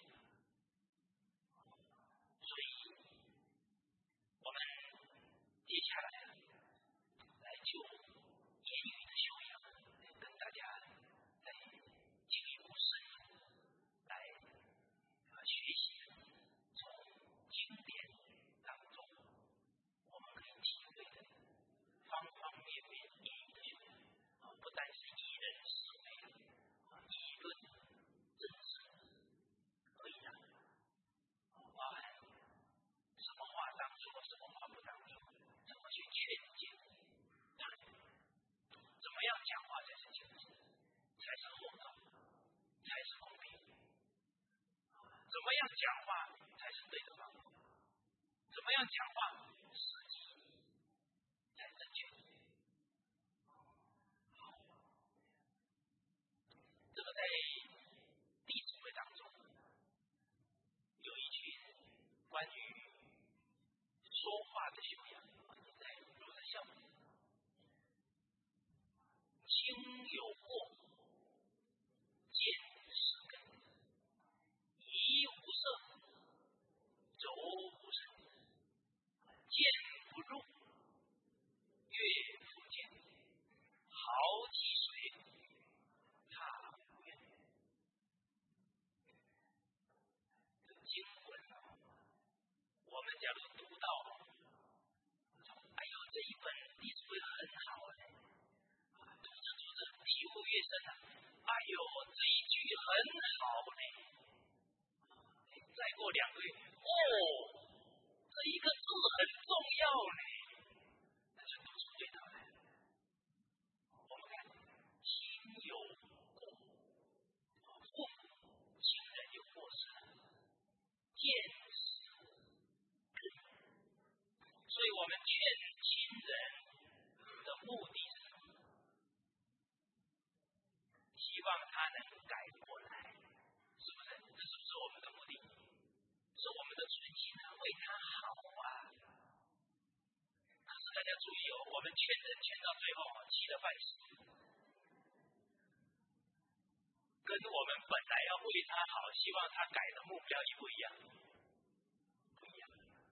A: 所以我们接下来来就言语的修养跟大家来进一步深入来学习，从经典当中我们可以体会的方方面面言语的修养，不单是以人是非议论政治而已包含什么话当说，什么话不当说，怎么去劝诫他，怎么样讲话才是清净，才是厚道，才是公平，怎么样讲话才是对的方法，怎么样讲话实际才正确。这个在弟子规当中有一句关于说话的修养，在如来孝亲有过，见是根，疑无色，周无声，见不入，悦不见，豪气水，踏无怨。经文我们假如读到哎呦这一本弟子规很好读着读着体悟越深哎呦这一句很好再过2个月这一个字很重要那就读出对道来。我们看亲有过，父母亲人有过失见识根，所以我们劝亲人的目的是什么？希望他能改过来，是不是？这是不是我们的目的？是我们的存心为他好可是大家注意我们劝人劝到最后气得半死，跟我们本来要为他好，希望他改的目标一不一样？不一样。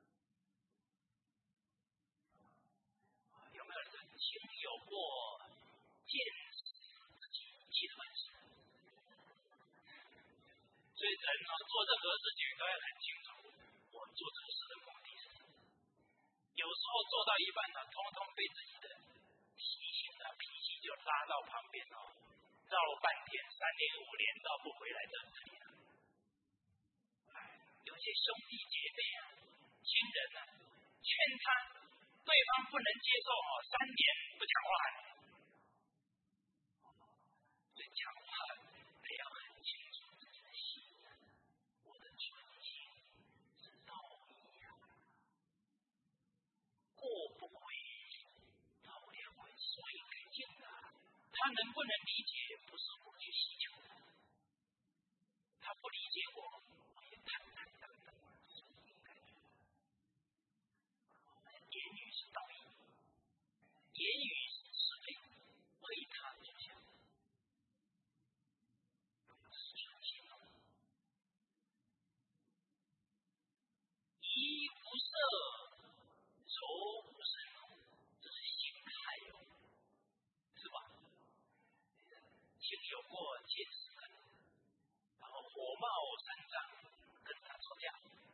A: 有没有人情有过，见识自己气得半死？所以人做任何事情都要很清楚，我做这个事的目的是什么。有时候做到一半通通被自己的习性脾气就拉到旁边绕半天3年5年绕不回来这里有些兄弟姐妹亲人劝他，对方不能接受3年不讲话所以讲话得要很清楚自己的心，我的纯心是道义过不回，道两回，所以他能不能理解，不是我去希求的。他不理解我，我也坦坦荡荡是应该的。言语是道义，言语是非，为他着想。这是纯情哦。怡无色，柔无声，这是心态哦，是吧？情有过，见识可能。然后火冒三丈，跟他吵架，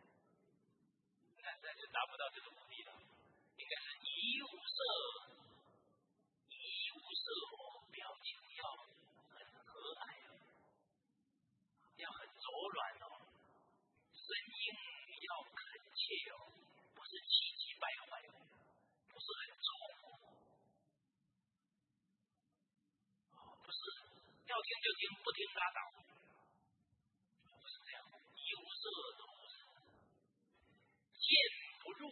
A: 那就达不到这个目的了。应该是怡无色，怡无色哦，表情要很和蔼，要很柔软哦，声音要恳切哦，不是气急败坏，不是很冲哦，不是要听就听，不听拉倒。一无色，柔无声，见不入，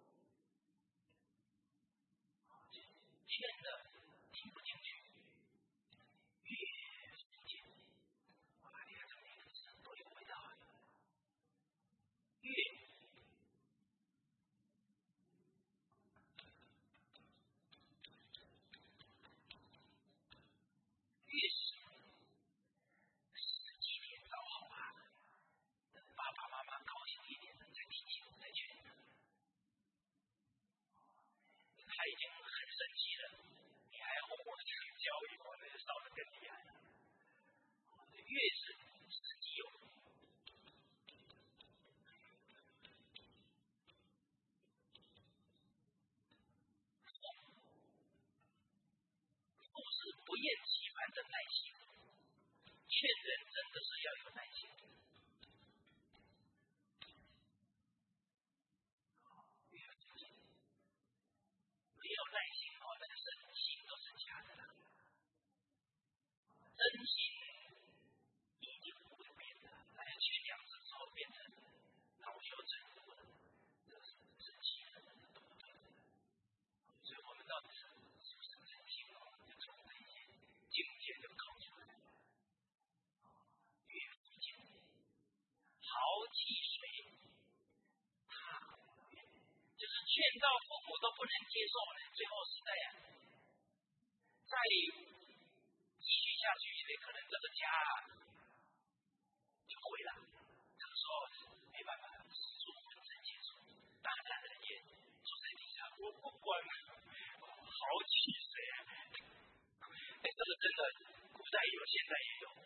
A: 劝的听不进去，悦不见。哇，你看这每个字多有味道啊！悦，悦是几天早好啊，爸爸妈妈高兴一点的再提醒再劝他。他已经很生气了，你还要我去教育，那就烧得更厉害了。越是实际有，富是不厌其烦的耐心，劝人真的是要有耐心。没有耐心哦，那个真心都是假的啦。真心已经不会变的，那要劝2次之后变成恼羞成怒了，这是真心的，都不对。所以我们到底是不是真心哦？就从这些境界就考出来。越福见，豪气水，就是劝到父母都不能接受了，最后实在再继续下去，可能这个家就毁了。这个时候没办法，师父本身结束，大善人也坐在地上，我不管了，豪气水啊！这个真的古代有，现在也有。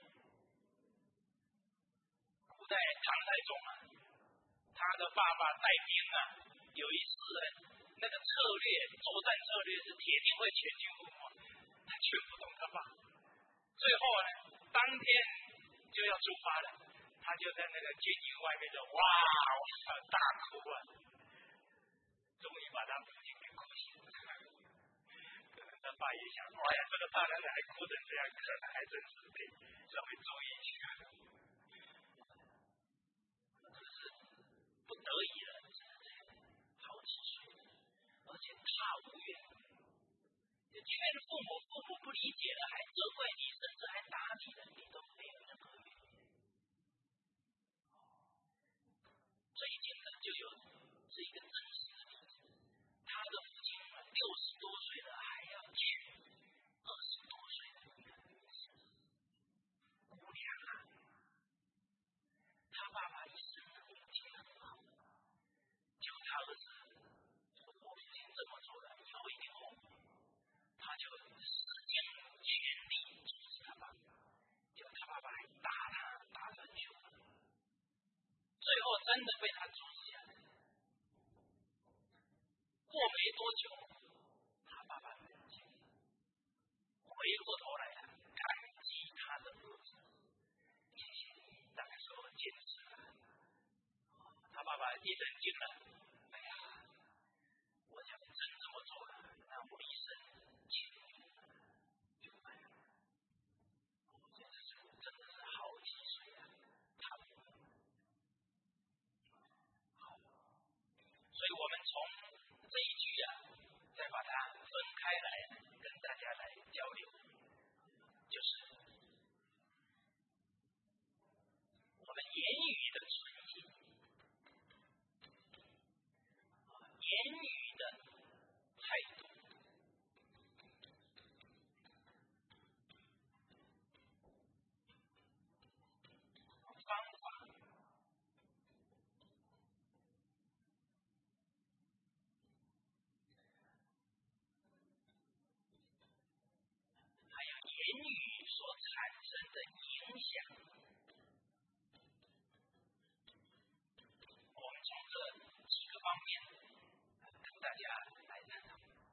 A: 古代唐太宗啊，他的爸爸带兵啊，有一次那个策略，作战策略是铁定会全军覆没，他劝不动他爸。最后呢，当天就要出发了，他就在那个军营外面就哇大哭啊，终于把他父亲给哭醒了。可能他爸也想，哎呀，这个大男人还哭成这样，可能还真是得稍微注意一下。这是不得已了，好气水，而且踏无远。劝父母，父母不理解了，还责怪你，甚至还打你了，你都没有任何原因。最近呢，是一个真实的例子，他的父亲60多岁了，还要娶20多岁的一个女子，姑娘啊。他爸爸一生运气很好，就他儿子说我父亲这么做了，以后一定后悔。他就使尽全力阻止他爸爸，结果他爸爸还打他，打得很凶，最后真的被他阻止下来。过没多久，他爸爸回过头来了，感激他的儿子，谢谢你，大概说坚持了。他爸爸一冷静了，哎呀，我要真这么做了，那我一生尽力就完了。真的是好气水啊！所以我们从这一句啊，再把它分开来跟大家来交流。 的影响。我们从这几个方面跟大家来探讨。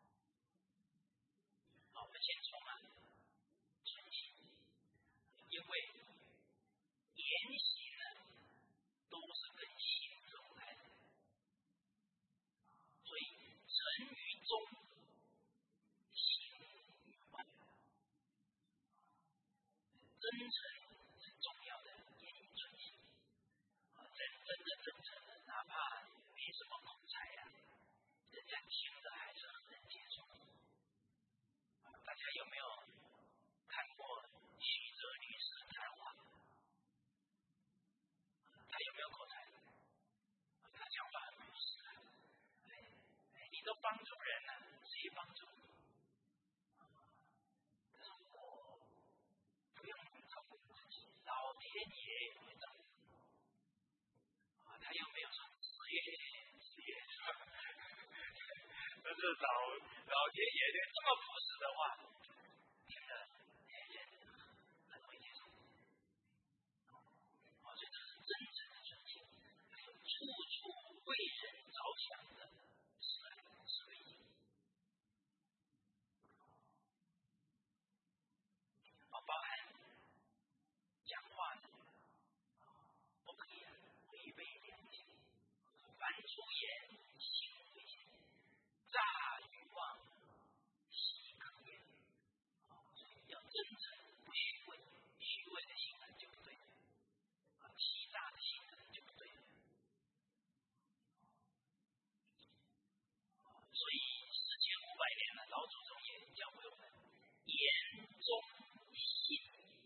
A: 我们先从纯情，因为言行呢都是跟心走来的，所以诚于中，行于外。真诚是重要的言语纯行。真的真诚的，哪怕没什么口才人家听了还是很能接受。大家有没有看过许哲律师谈话？他有没有口才？他讲话很朴实。你都帮助人了，谁帮助？不用照顾自己，老天爷会照顾。他又没有说事业，但是老天爷这么朴实的话，听了人很会接受。所以这是真正的纯情，处处为人着想的慈爱慈悲心。包含讲话呢，不可以违背良心，凡出言，行为险，诈欲望，奚可言。要真诚，不虚伪，虚伪的心就不对了，欺诈的心就不对了。所以4500年了，老祖宗也教会我们言中信。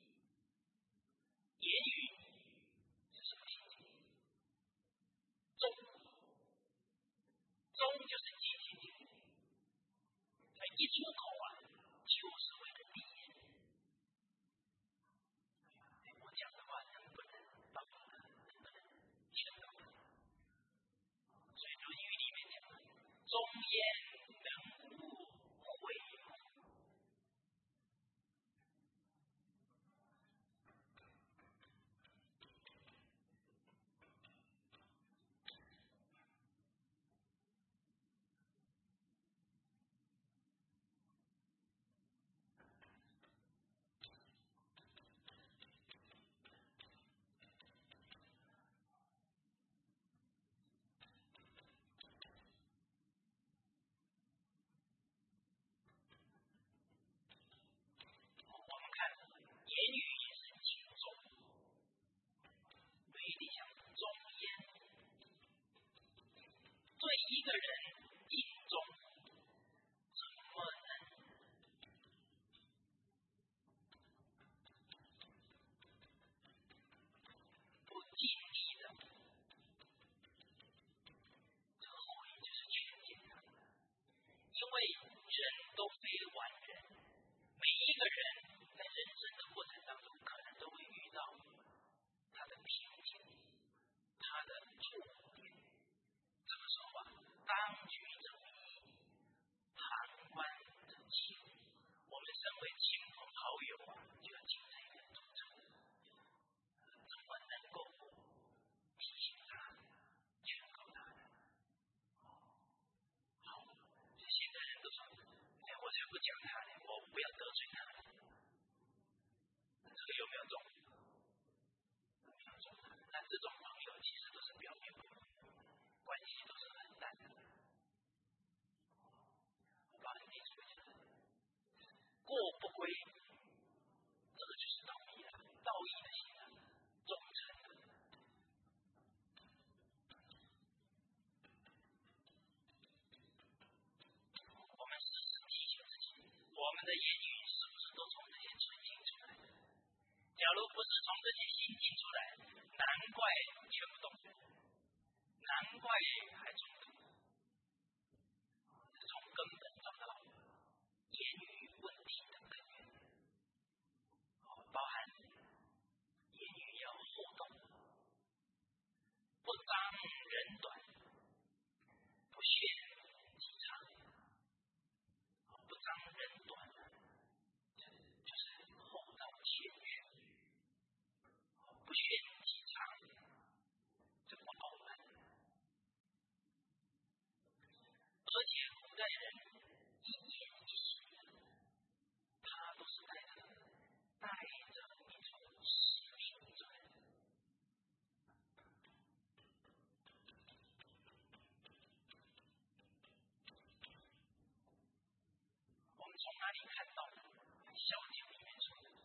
A: 言语是什么心情？中就是积极性。一出口就是为了利益。我讲的话能不能帮助他？能不能劝导他？所以《论语》里面讲了，忠言能无悔乎？我们看言语也是敬重，有一点像忠言。对一个人敬重，怎么能不尽力的？这个后语就是劝诫他。因为人都非完人，每一个人在人生的过程当中，可能都会遇到他的瓶颈，他的触点。这个时候当局者迷，旁观者清。我们身为亲朋好友就要尽这一点忠诚。怎么能够提醒他、劝告他？好，现在人都说，我才不讲他呢，我不要得罪他。这个有没有中？没有中。那这种朋友其实都是表面朋友，关系都是很淡的。我把你说一下，过不归，这个就是道义了，道义的心忠诚。我们时时提醒自己，我们的言语是不是都从这些纯净出来的？假如不是从这些心境出来，难怪劝不动，难怪还冲突。从根本找到言语问题的根源，包含言语要互动，不当人短，不炫己长。不当人短，就是厚道谦虚。 从哪里看到的？孝经里面说的，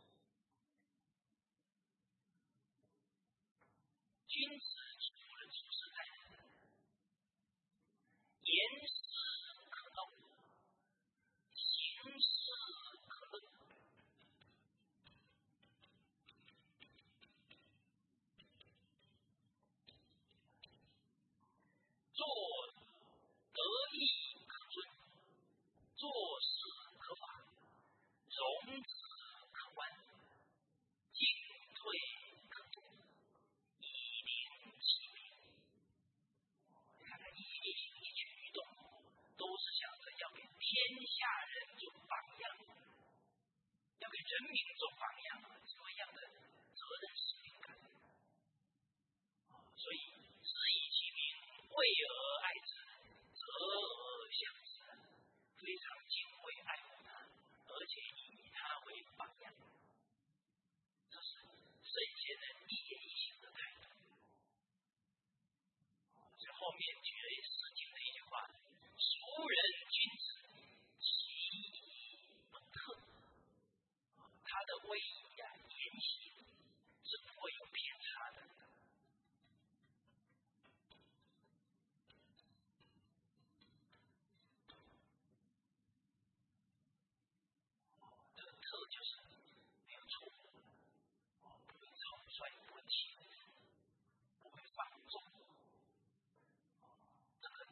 A: 君子除了处事待人，言事可道，行事可乐。做得意可尊，做事可法，容止可观，进退可度，以灵其名。看看一行一举一动，都是想着要给天下人做榜样，要给人民做榜样，这么样的责任使命感。所以是以其名，为而爱之，择而相之，非常敬畏爱护他，而且以他为榜样。这是圣贤人一言一行的态度。所以后面举了《诗经》的一句话：孰人君子，其仪不特。他的威仪言行是不会有偏差的。特就是没有错误，不会草率，不会欺负人，不会放纵。这个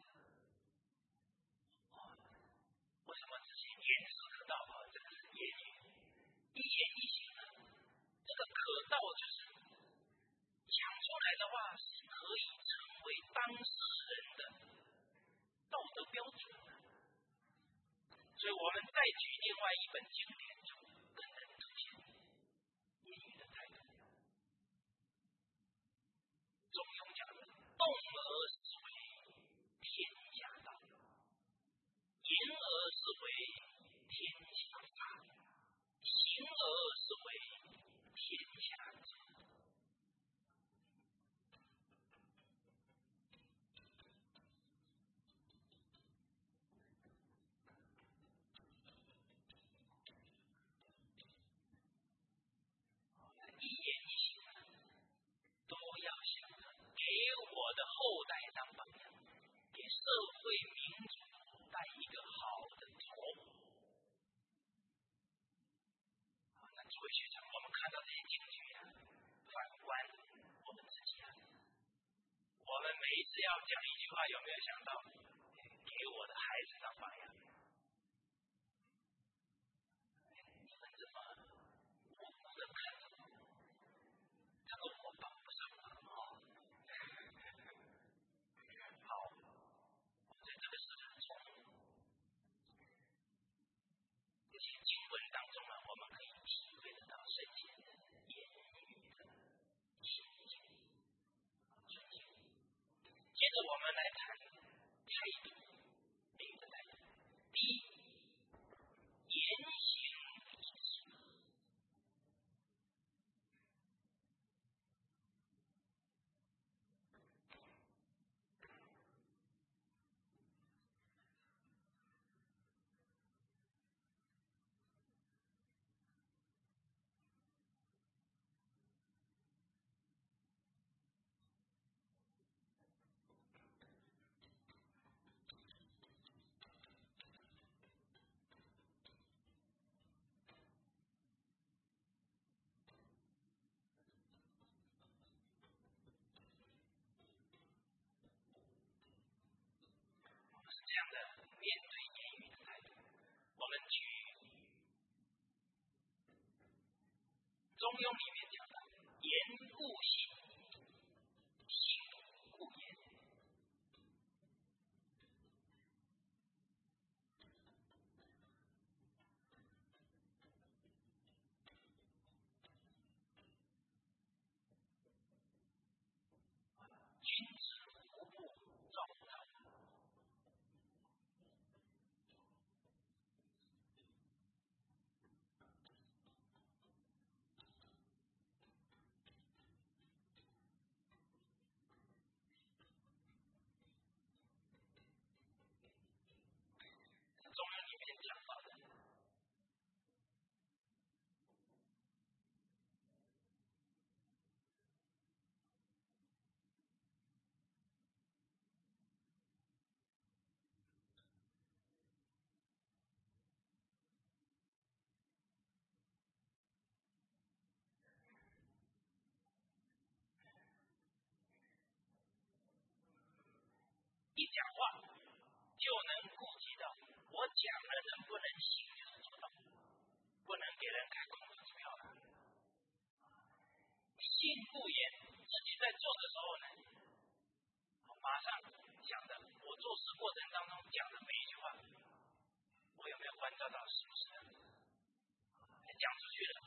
A: 为什么之前言事可道这个是言语，一言一行呢？这个可道就是讲出来的话是可以成为当事人的道德标准的。所以我们再举另外一本经典，就更能凸显言语的态度。中庸讲的动而思为天下道，言而思为天下法，行而思为天下治。一言一行都要想着给我的后代当榜样，给社会民主带一个好的头。那作为学生，我们看到这些金句反观我们自己我们每一次要讲一句话，有没有想到给我的孩子当榜样？你们怎么无辜的看着我？这个我帮不上忙好，所以这个是从这些经文当中我们可以体会得到圣贤的言语的情境、纯净。接着我们来谈态度，言语的态度。第一，言行一致。这样的面对言语的态度，我们举中庸里面讲的言故信，信故言。君子无不照道。 一讲话就能顾及到我讲了能不能行就是做到，不能给人开空头支票了。信不言，自己在做的时候呢，马上想着我做事过程当中讲的每一句话，我有没有关照到是不是讲出去了，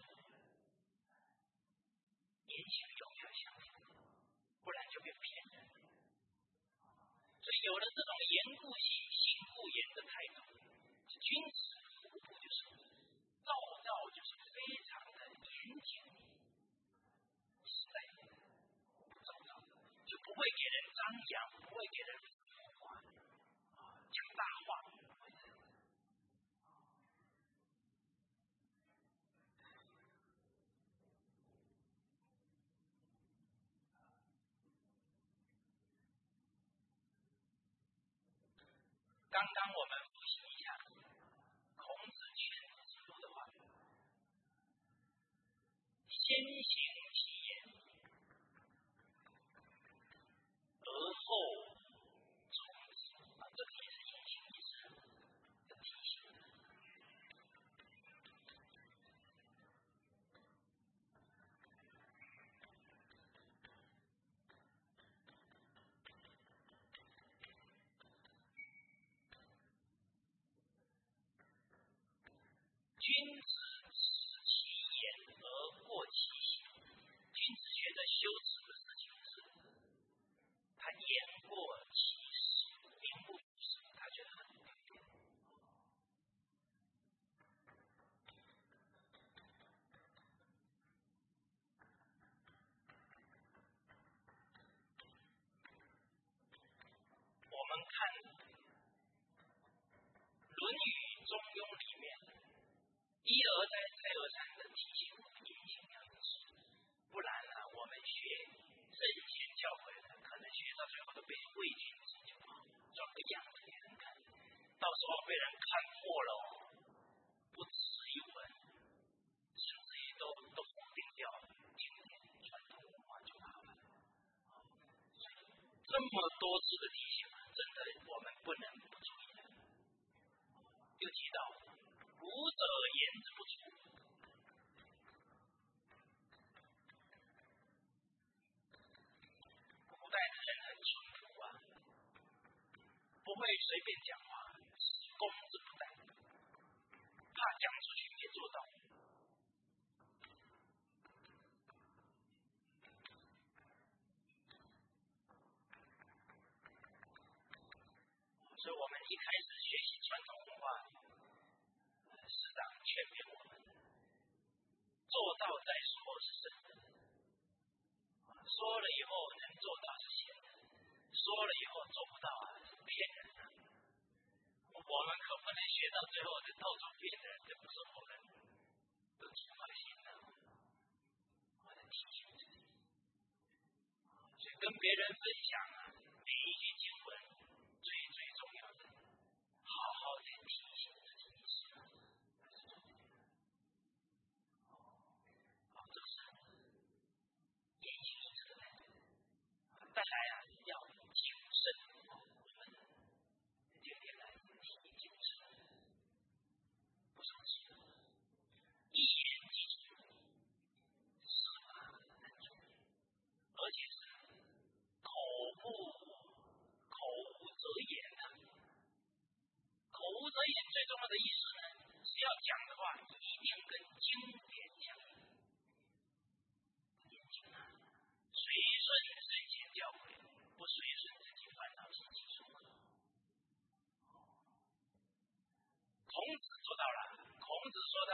A: 言行有没有相符，不然就变骗人。所以有了这种言顾信、信不言的态度，君子无不就是造造就是非常的严谨，实在不造造，就不会给人张扬，不会给人讲大话。刚刚我们复习一下孔子劝子之路的话，先行其言，而后从之。这个也是言行一致的提醒。君子持其言而过其行。君子觉得羞耻的事情是，他言过其实，名不符实，他觉得很对。我们看《论语·中庸》里面一而再再而三的提醒我们言行要一致，不然呢，我们学圣贤教诲的，可能学到最后都被伪君子就装个样子给人看，到时候被人看破了，不值一文，甚至于都否定掉经典传统文化就麻烦。这么多次的提醒，真的我们不能不注意的。又提到儒者言之不出，古代的人很淳朴啊，不会随便讲话，公之不在，怕讲出去没做到。所以我们一开始学习传统文化，师长劝勉我们，做到再说是真的，说了以后能做到是闲的，说了以后做不到是骗人的。我们可不能学到最后就到处骗人，这不是我们的出发心的。我在提醒自己，所以跟别人分享每一句经文，最重要的，好好的提醒自己一下，这是言行一致的态度。再来要谨慎，我们天天来提谨慎，不生气，一言既出，驷马难追，而且是口无遮言的。口无遮言最重要的意思呢，是要讲的话一定跟经典相应。严谨啊，随顺圣贤教诲，不随顺自己烦恼心情所苦。孔子做到了，孔子说的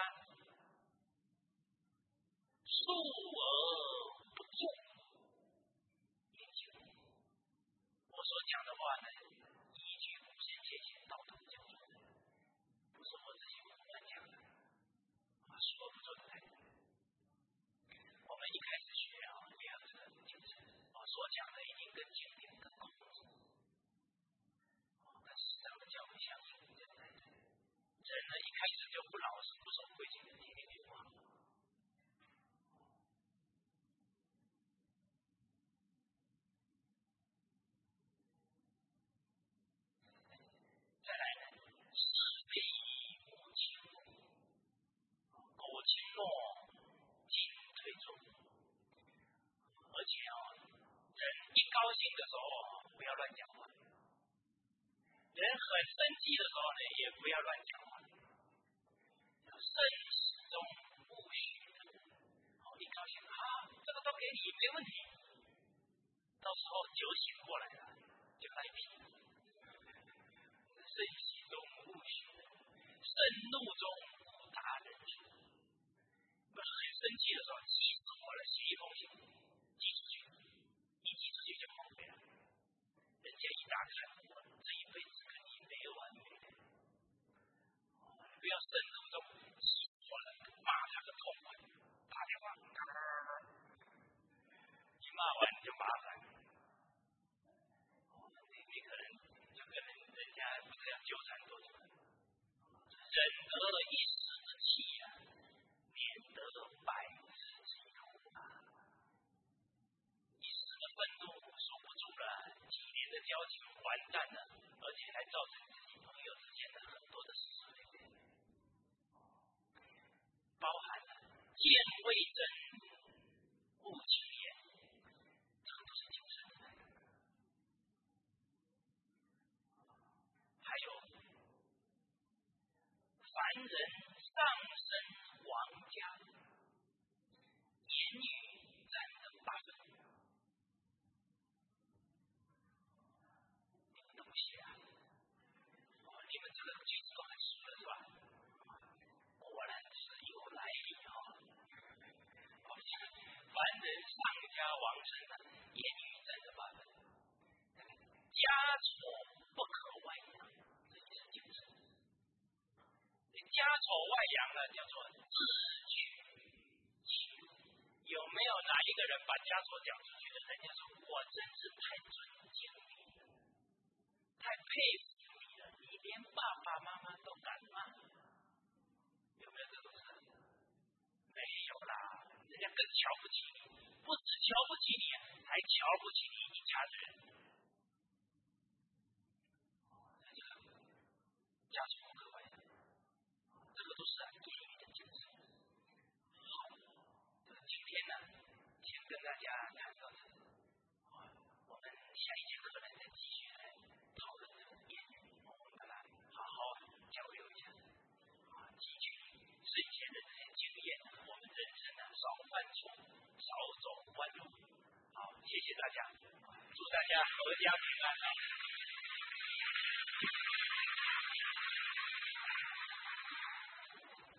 A: 述而不作，严谨。我所讲的话呢，依据古圣先贤道德教诲，不是我自己胡乱讲的，说不做的态度。我们一开始学也要这个精神，所讲的一定跟经典跟孔子，跟师长的教诲相应，这个态度。人呢一开始就不老实不守规矩的，天天流氓。 人很生气的时候呢，也不要乱讲话，要慎始终不许的。你高兴啊，这个都给你没问题，到时候酒醒过来了就来皮。慎喜中勿许，盛怒中勿达人处。很生气的时候，气死我了，写一封信寄出去，一寄出去就后悔了。人家一打开，我这一辈子肯定没完没了。不要盛怒中气死我了，骂他个痛快，打电话，一骂完就麻烦。你可能就跟人家不知道纠缠多久。忍得一时之气呀，免得百日之苦啊！一时的愤怒守不住了，几年的交情完蛋了，而且还造成自己朋友之间的很多的撕裂，包含了见未真，勿轻言，这个都是精神的。还有凡人上升王家，言语占了8分。你们怎么写啊？你们这个句子都很熟了是吧？果然是有来历哈。凡人上家王臣呢，言语占了8分。家丑不可外扬，这也是精神。家丑外扬呢，叫做自取其辱。有没有哪一个人把家丑讲出去的？人家说我真是太尊敬你了，太佩服你了，你连爸爸妈妈都敢骂，有没有这种事？没有啦，人家更瞧不起你，不止瞧不起你，还瞧不起你一家子人。家丑不可外扬。这个都是言语的精神。好，今天呢，先跟大家谈到这里。我们下一节课呢，再继续来讨论这个言语，我们把它好好交流一下，汲取睡前的这些经验，我们人生呢少犯错，少走弯路。好，谢谢大家，祝大家阖家平安。